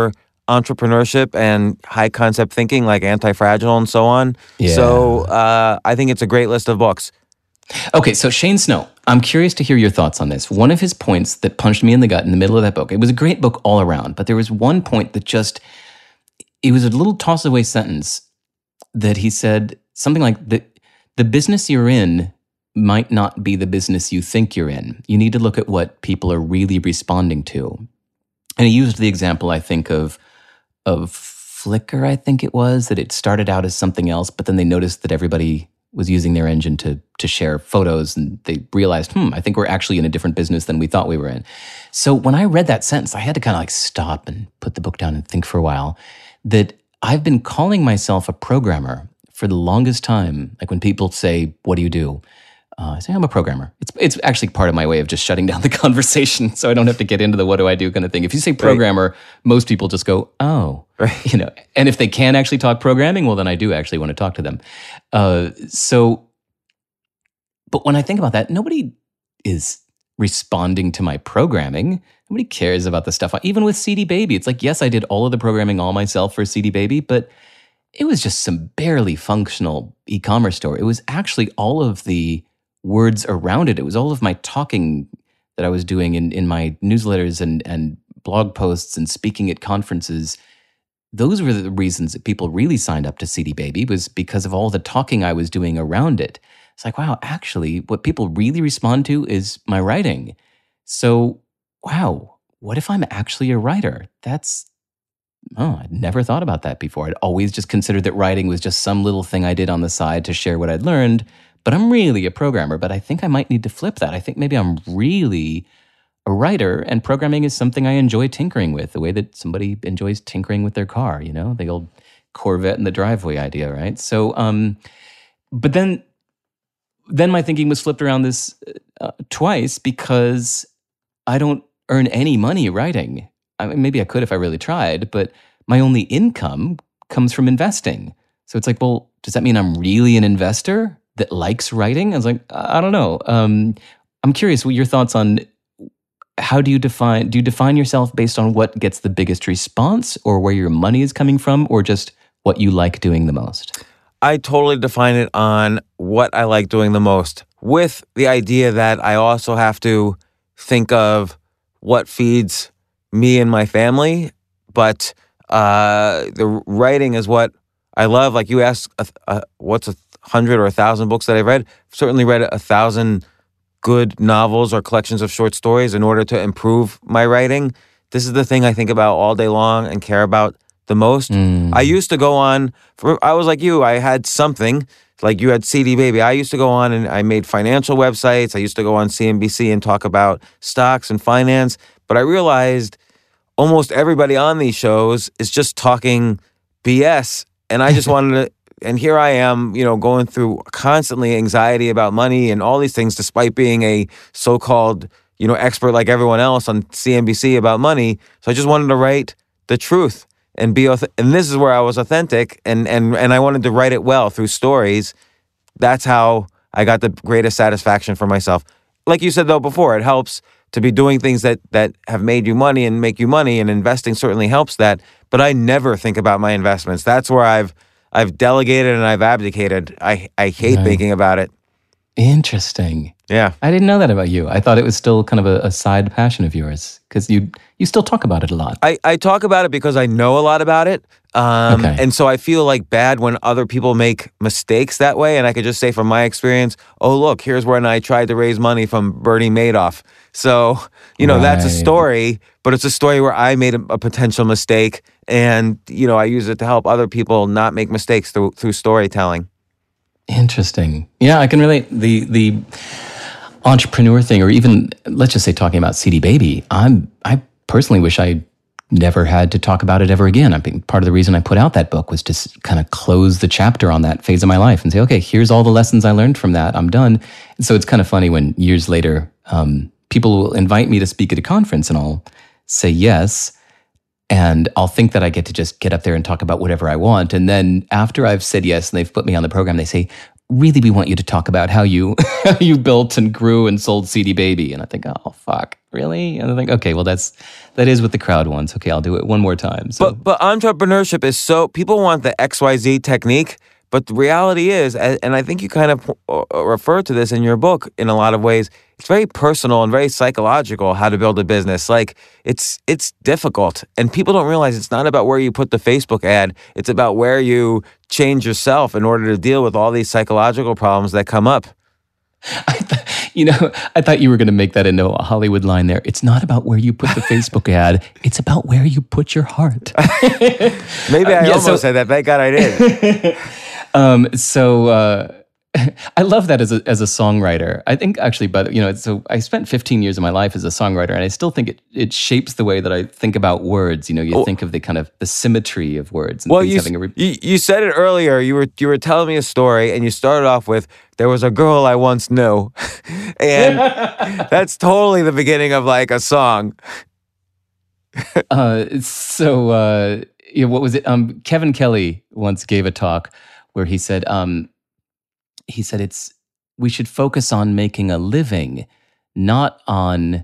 entrepreneurship and high concept thinking like Anti-Fragile and so on. Yeah. So I think it's a great list of books. Okay, so Shane Snow, I'm curious to hear your thoughts on this. One of his points that punched me in the gut in the middle of that book, it was a great book all around, but there was one point that just, it was a little toss-away sentence that he said, something like, the business you're in might not be the business you think you're in. You need to look at what people are really responding to. And he used the example, I think, of Flickr, I think it was, that it started out as something else, but then they noticed that everybody was using their engine to share photos, and they realized, I think we're actually in a different business than we thought we were in. So when I read that sentence, I had to kind of like stop and put the book down and think for a while that I've been calling myself a programmer for the longest time. Like when people say, what do you do? I say, I'm a programmer. It's actually part of my way of just shutting down the conversation so I don't have to get into the what do I do kind of thing. If you say programmer, most people just go, oh. Right. You know, and if they can actually talk programming, well, then I do actually want to talk to them. But when I think about that, nobody is responding to my programming. Nobody cares about the stuff. Even with CD Baby, it's like, yes, I did all of the programming all myself for CD Baby, but it was just some barely functional e-commerce store. It was actually all of the words around it. It was all of my talking that I was doing in my newsletters and blog posts and speaking at conferences. Those were the reasons that people really signed up to CD Baby, was because of all the talking I was doing around it. It's like, wow, actually, what people really respond to is my writing. So, wow, what if I'm actually a writer? I'd never thought about that before. I'd always just considered that writing was just some little thing I did on the side to share what I'd learned. But I'm really a programmer. But I think I might need to flip that. I think maybe I'm really a writer, and programming is something I enjoy tinkering with, the way that somebody enjoys tinkering with their car, you know, the old Corvette in the driveway idea, right? So, but then my thinking was flipped around this twice, because I don't earn any money writing. I mean, maybe I could if I really tried, but my only income comes from investing. So it's like, well, does that mean I'm really an investor that likes writing? I was like, I don't know. I'm curious what your thoughts on how do you define yourself based on what gets the biggest response, or where your money is coming from, or just what you like doing the most? I totally define it on what I like doing the most, with the idea that I also have to think of what feeds me and my family. But the writing is what I love. Like you asked, what's 100 or 1,000 books that I've read? I've certainly read 1,000 good novels or collections of short stories in order to improve my writing. This is the thing I think about all day long and care about the most. I used to go on, I was like you, I had something, like you had CD Baby. I used to go on and I made financial websites. I used to go on CNBC and talk about stocks and finance. But I realized almost everybody on these shows is just talking BS. And I just wanted to, and here I am, you know, going through constantly anxiety about money and all these things, despite being a so-called, you know, expert like everyone else on CNBC about money. So I just wanted to write the truth and be, and this is where I was authentic, and I wanted to write it well through stories. That's how I got the greatest satisfaction for myself. Like you said though before, it helps to be doing things that have made you money and make you money, and investing certainly helps that. But I never think about my investments. That's where I've delegated and I've abdicated. I hate thinking about it. Interesting. Yeah. I didn't know that about you. I thought it was still kind of a side passion of yours, because you still talk about it a lot. I talk about it because I know a lot about it. Okay. And so I feel like bad when other people make mistakes that way. And I could just say from my experience, oh, look, here's when I tried to raise money from Bernie Madoff. So, you know, That's a story, but it's a story where I made a potential mistake. And, you know, I use it to help other people not make mistakes through storytelling. Interesting. Yeah, I can relate. The entrepreneur thing, or even, let's just say, talking about CD Baby, I personally wish I never had to talk about it ever again. I mean, part of the reason I put out that book was to kind of close the chapter on that phase of my life and say, okay, here's all the lessons I learned from that. I'm done. And so it's kind of funny when years later, people will invite me to speak at a conference, and I'll say yes, and I'll think that I get to just get up there and talk about whatever I want. And then after I've said yes and they've put me on the program, they say, really, we want you to talk about how you you built and grew and sold CD Baby. And I think, oh, fuck, really? And I think, okay, well, that is what the crowd wants. Okay, I'll do it one more time. So. But entrepreneurship is people want the XYZ technique, but the reality is, and I think you kind of refer to this in your book in a lot of ways, it's very personal and very psychological how to build a business. Like, it's difficult, and people don't realize it's not about where you put the Facebook ad. It's about where you change yourself in order to deal with all these psychological problems that come up. I thought you were going to make that into a Hollywood line there. It's not about where you put the Facebook ad. It's about where you put your heart. Maybe I almost said that. Thank God I did. I love that as a songwriter. I think actually, but so I spent 15 years of my life as a songwriter, and I still think it shapes the way that I think about words. You think of the kind of the symmetry of words. And you said it earlier. You were telling me a story, and you started off with, "There was a girl I once knew," and that's totally the beginning of like a song. What was it? Kevin Kelly once gave a talk where he said, we should focus on making a living, not on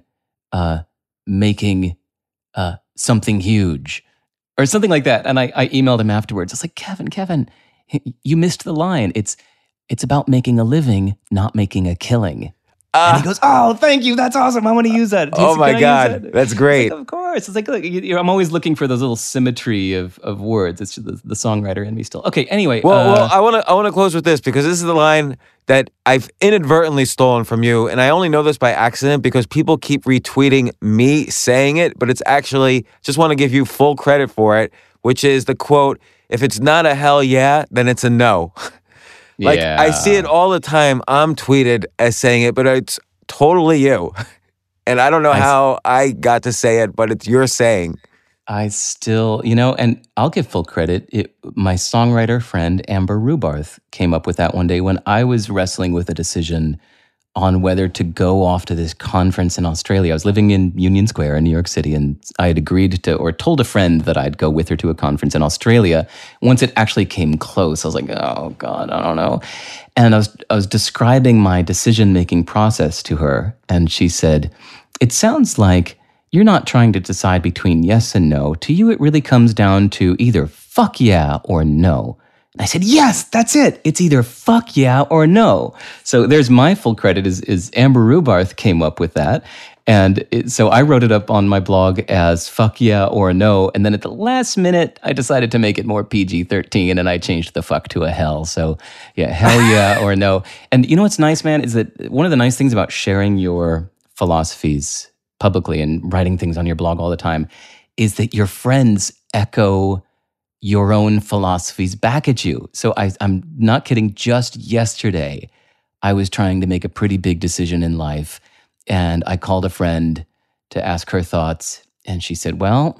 making something huge or something like that. And I emailed him afterwards. I was like, Kevin, you missed the line. It's about making a living, not making a killing. And he goes, "Oh, thank you. That's awesome. I want to use that." Oh my God, that's great. Like, of course. It's like, look, I'm always looking for those little symmetry of words. It's just the songwriter in me still. Okay. Anyway. Well, I want to close with this, because this is the line that I've inadvertently stolen from you, and I only know this by accident because people keep retweeting me saying it, but it's actually, just want to give you full credit for it, which is the quote, "If it's not a hell yeah, then it's a no." Like, yeah. I see it all the time. I'm tweeted as saying it, but it's totally you. And I don't know how I got to say it, but it's your saying. I still, and I'll give full credit. My songwriter friend, Amber Rubarth, came up with that one day when I was wrestling with a decision on whether to go off to this conference in Australia. I was living in Union Square in New York City, and I had agreed to, or told a friend that I'd go with her to a conference in Australia. Once it actually came close, I was like, oh God, I don't know. And I was describing my decision-making process to her, and she said, "It sounds like you're not trying to decide between yes and no. To you, it really comes down to either fuck yeah or no." And I said, "Yes, that's it. It's either fuck yeah or no." So there's my full credit is Amber Rubarth came up with that. And so I wrote it up on my blog as fuck yeah or no. And then at the last minute, I decided to make it more PG-13, and I changed the fuck to a hell. So yeah, hell yeah or no. And you know what's nice, man, is that one of the nice things about sharing your philosophies publicly and writing things on your blog all the time is that your friends echo your own philosophies back at you. So I'm not kidding. Just yesterday, I was trying to make a pretty big decision in life, and I called a friend to ask her thoughts, and she said,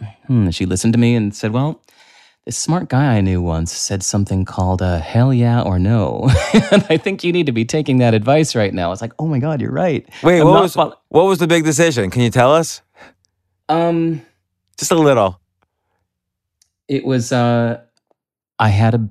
she listened to me and said, "Well, this smart guy I knew once said something called a hell yeah or no." And I think you need to be taking that advice right now. It's like, oh my God, you're right. Wait, what was the big decision? Can you tell us? Just a little. It was, I have,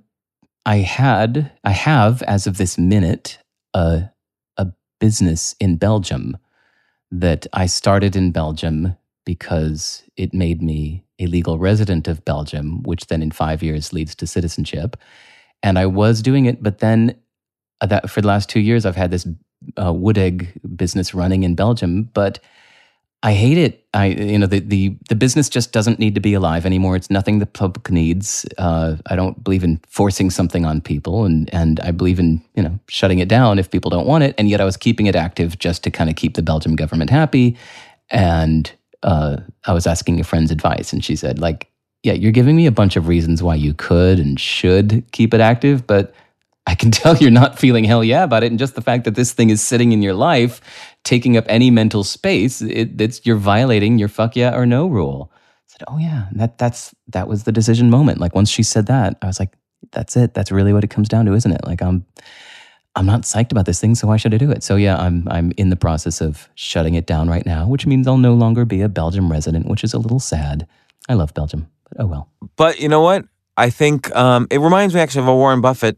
as of this minute, a business in Belgium that I started in Belgium because it made me a legal resident of Belgium, which then in 5 years leads to citizenship. And I was doing it, but then for the last 2 years, I've had this wood egg business running in Belgium, but I hate it. The business just doesn't need to be alive anymore. It's nothing the public needs. I don't believe in forcing something on people, and I believe in shutting it down if people don't want it. And yet I was keeping it active just to kind of keep the Belgian government happy. And I was asking a friend's advice, and she said, like, "Yeah, you're giving me a bunch of reasons why you could and should keep it active, but I can tell you're not feeling hell yeah about it. And just the fact that this thing is sitting in your life, taking up any mental space, you're violating your fuck yeah or no rule." I said, "Oh yeah," and that was the decision moment. Like once she said that, I was like, "That's it. That's really what it comes down to, isn't it?" Like I'm not psyched about this thing, so why should I do it? So yeah, I'm in the process of shutting it down right now, which means I'll no longer be a Belgium resident, which is a little sad. I love Belgium, but oh well. But you know what? I think it reminds me actually of a Warren Buffett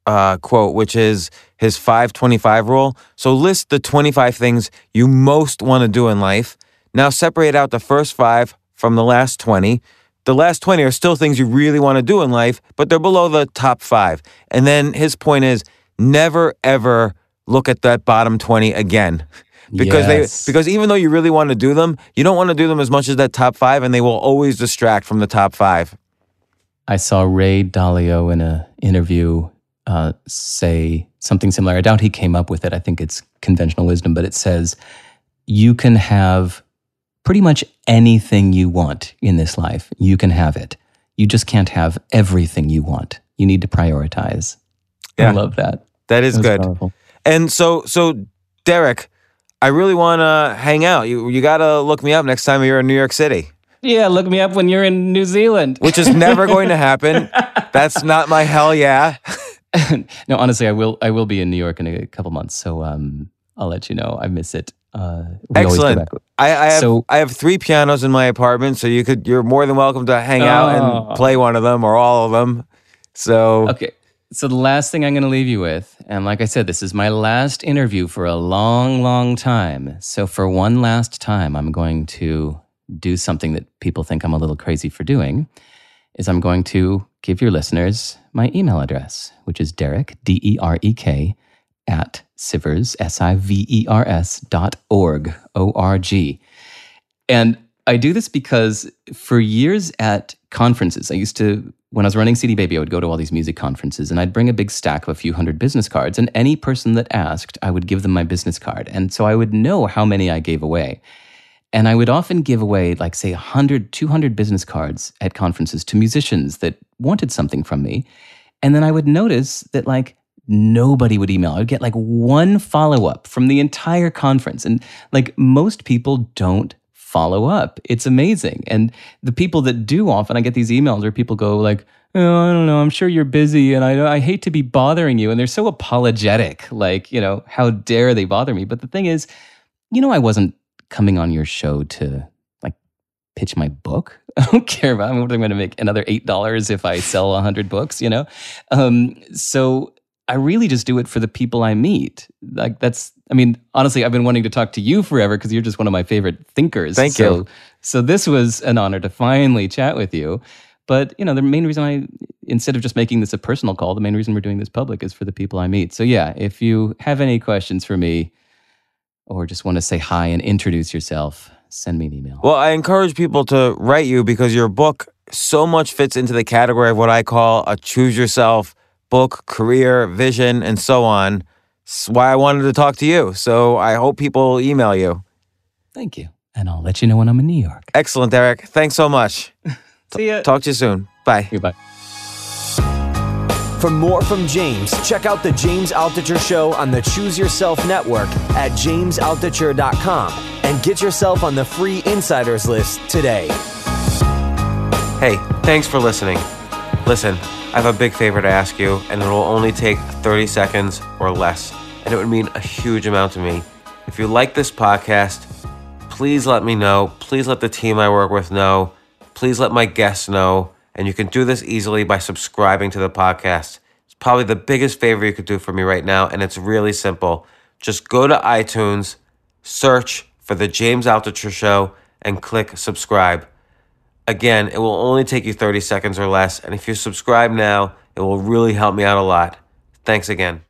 quote, which is his 5-25 rule. So list the 25 things you most want to do in life. Now separate out the first 5 from the last 20. The last 20 are still things you really want to do in life, but they're below the top 5. And then his point is never, ever look at that bottom 20 again. Because even though you really want to do them, you don't want to do them as much as that top 5, and they will always distract from the top 5. I saw Ray Dalio in an interview say something similar. I doubt he came up with it. I think it's conventional wisdom, but it says, you can have pretty much anything you want in this life. You can have it. You just can't have everything you want. You need to prioritize. Yeah. I love that. That is good. Powerful. And so Derek, I really want to hang out. You got to look me up next time you're in New York City. Yeah, look me up when you're in New Zealand. Which is never going to happen. That's not my hell yeah. No, honestly, I will be in New York in a couple months, so I'll let you know. I miss it. Excellent. I have 3 pianos in my apartment, so you're more than welcome to hang out and play one of them or all of them. So okay. So the last thing I'm going to leave you with, and like I said, this is my last interview for a long, long time. So for one last time, I'm going to do something that people think I'm a little crazy for doing, is I'm going to give your listeners my email address, which is Derek, DEREK, at Sivers, SIVERS.org, O-R-G. And I do this because for years at conferences, when I was running CD Baby, I would go to all these music conferences and I'd bring a big stack of a few hundred business cards, and any person that asked, I would give them my business card. And so I would know how many I gave away. And I would often give away, like, say, 100, 200 business cards at conferences to musicians that wanted something from me. And then I would notice that, like, nobody would email. I would get, like, one follow-up from the entire conference. And, like, most people don't follow up. It's amazing. And the people that do, often I get these emails where people go like, oh, I don't know, I'm sure you're busy and I hate to be bothering you. And they're so apologetic, like, how dare they bother me? But the thing is, I wasn't coming on your show to like pitch my book. I don't care about, I'm going to make another $8 if I sell 100 books, So I really just do it for the people I meet. Like honestly, I've been wanting to talk to you forever because you're just one of my favorite thinkers. Thank you. So this was an honor to finally chat with you. But, the main reason instead of just making this a personal call, the main reason we're doing this public is for the people I meet. So yeah, if you have any questions for me or just want to say hi and introduce yourself, send me an email. Well, I encourage people to write you because your book so much fits into the category of what I call a choose yourself book, career, vision, and so on. That's why I wanted to talk to you. So I hope people email you. Thank you. And I'll let you know when I'm in New York. Excellent, Derek. Thanks so much. See ya. Talk to you soon. Bye. Goodbye. For more from James, check out The James Altucher Show on the Choose Yourself Network at jamesaltucher.com and get yourself on the free insiders list today. Hey, thanks for listening. Listen, I have a big favor to ask you, and it will only take 30 seconds or less, and it would mean a huge amount to me. If you like this podcast, please let me know. Please let the team I work with know. Please let my guests know. And you can do this easily by subscribing to the podcast. It's probably the biggest favor you could do for me right now, and it's really simple. Just go to iTunes, search for The James Altucher Show, and click subscribe. Again, it will only take you 30 seconds or less, and if you subscribe now, it will really help me out a lot. Thanks again.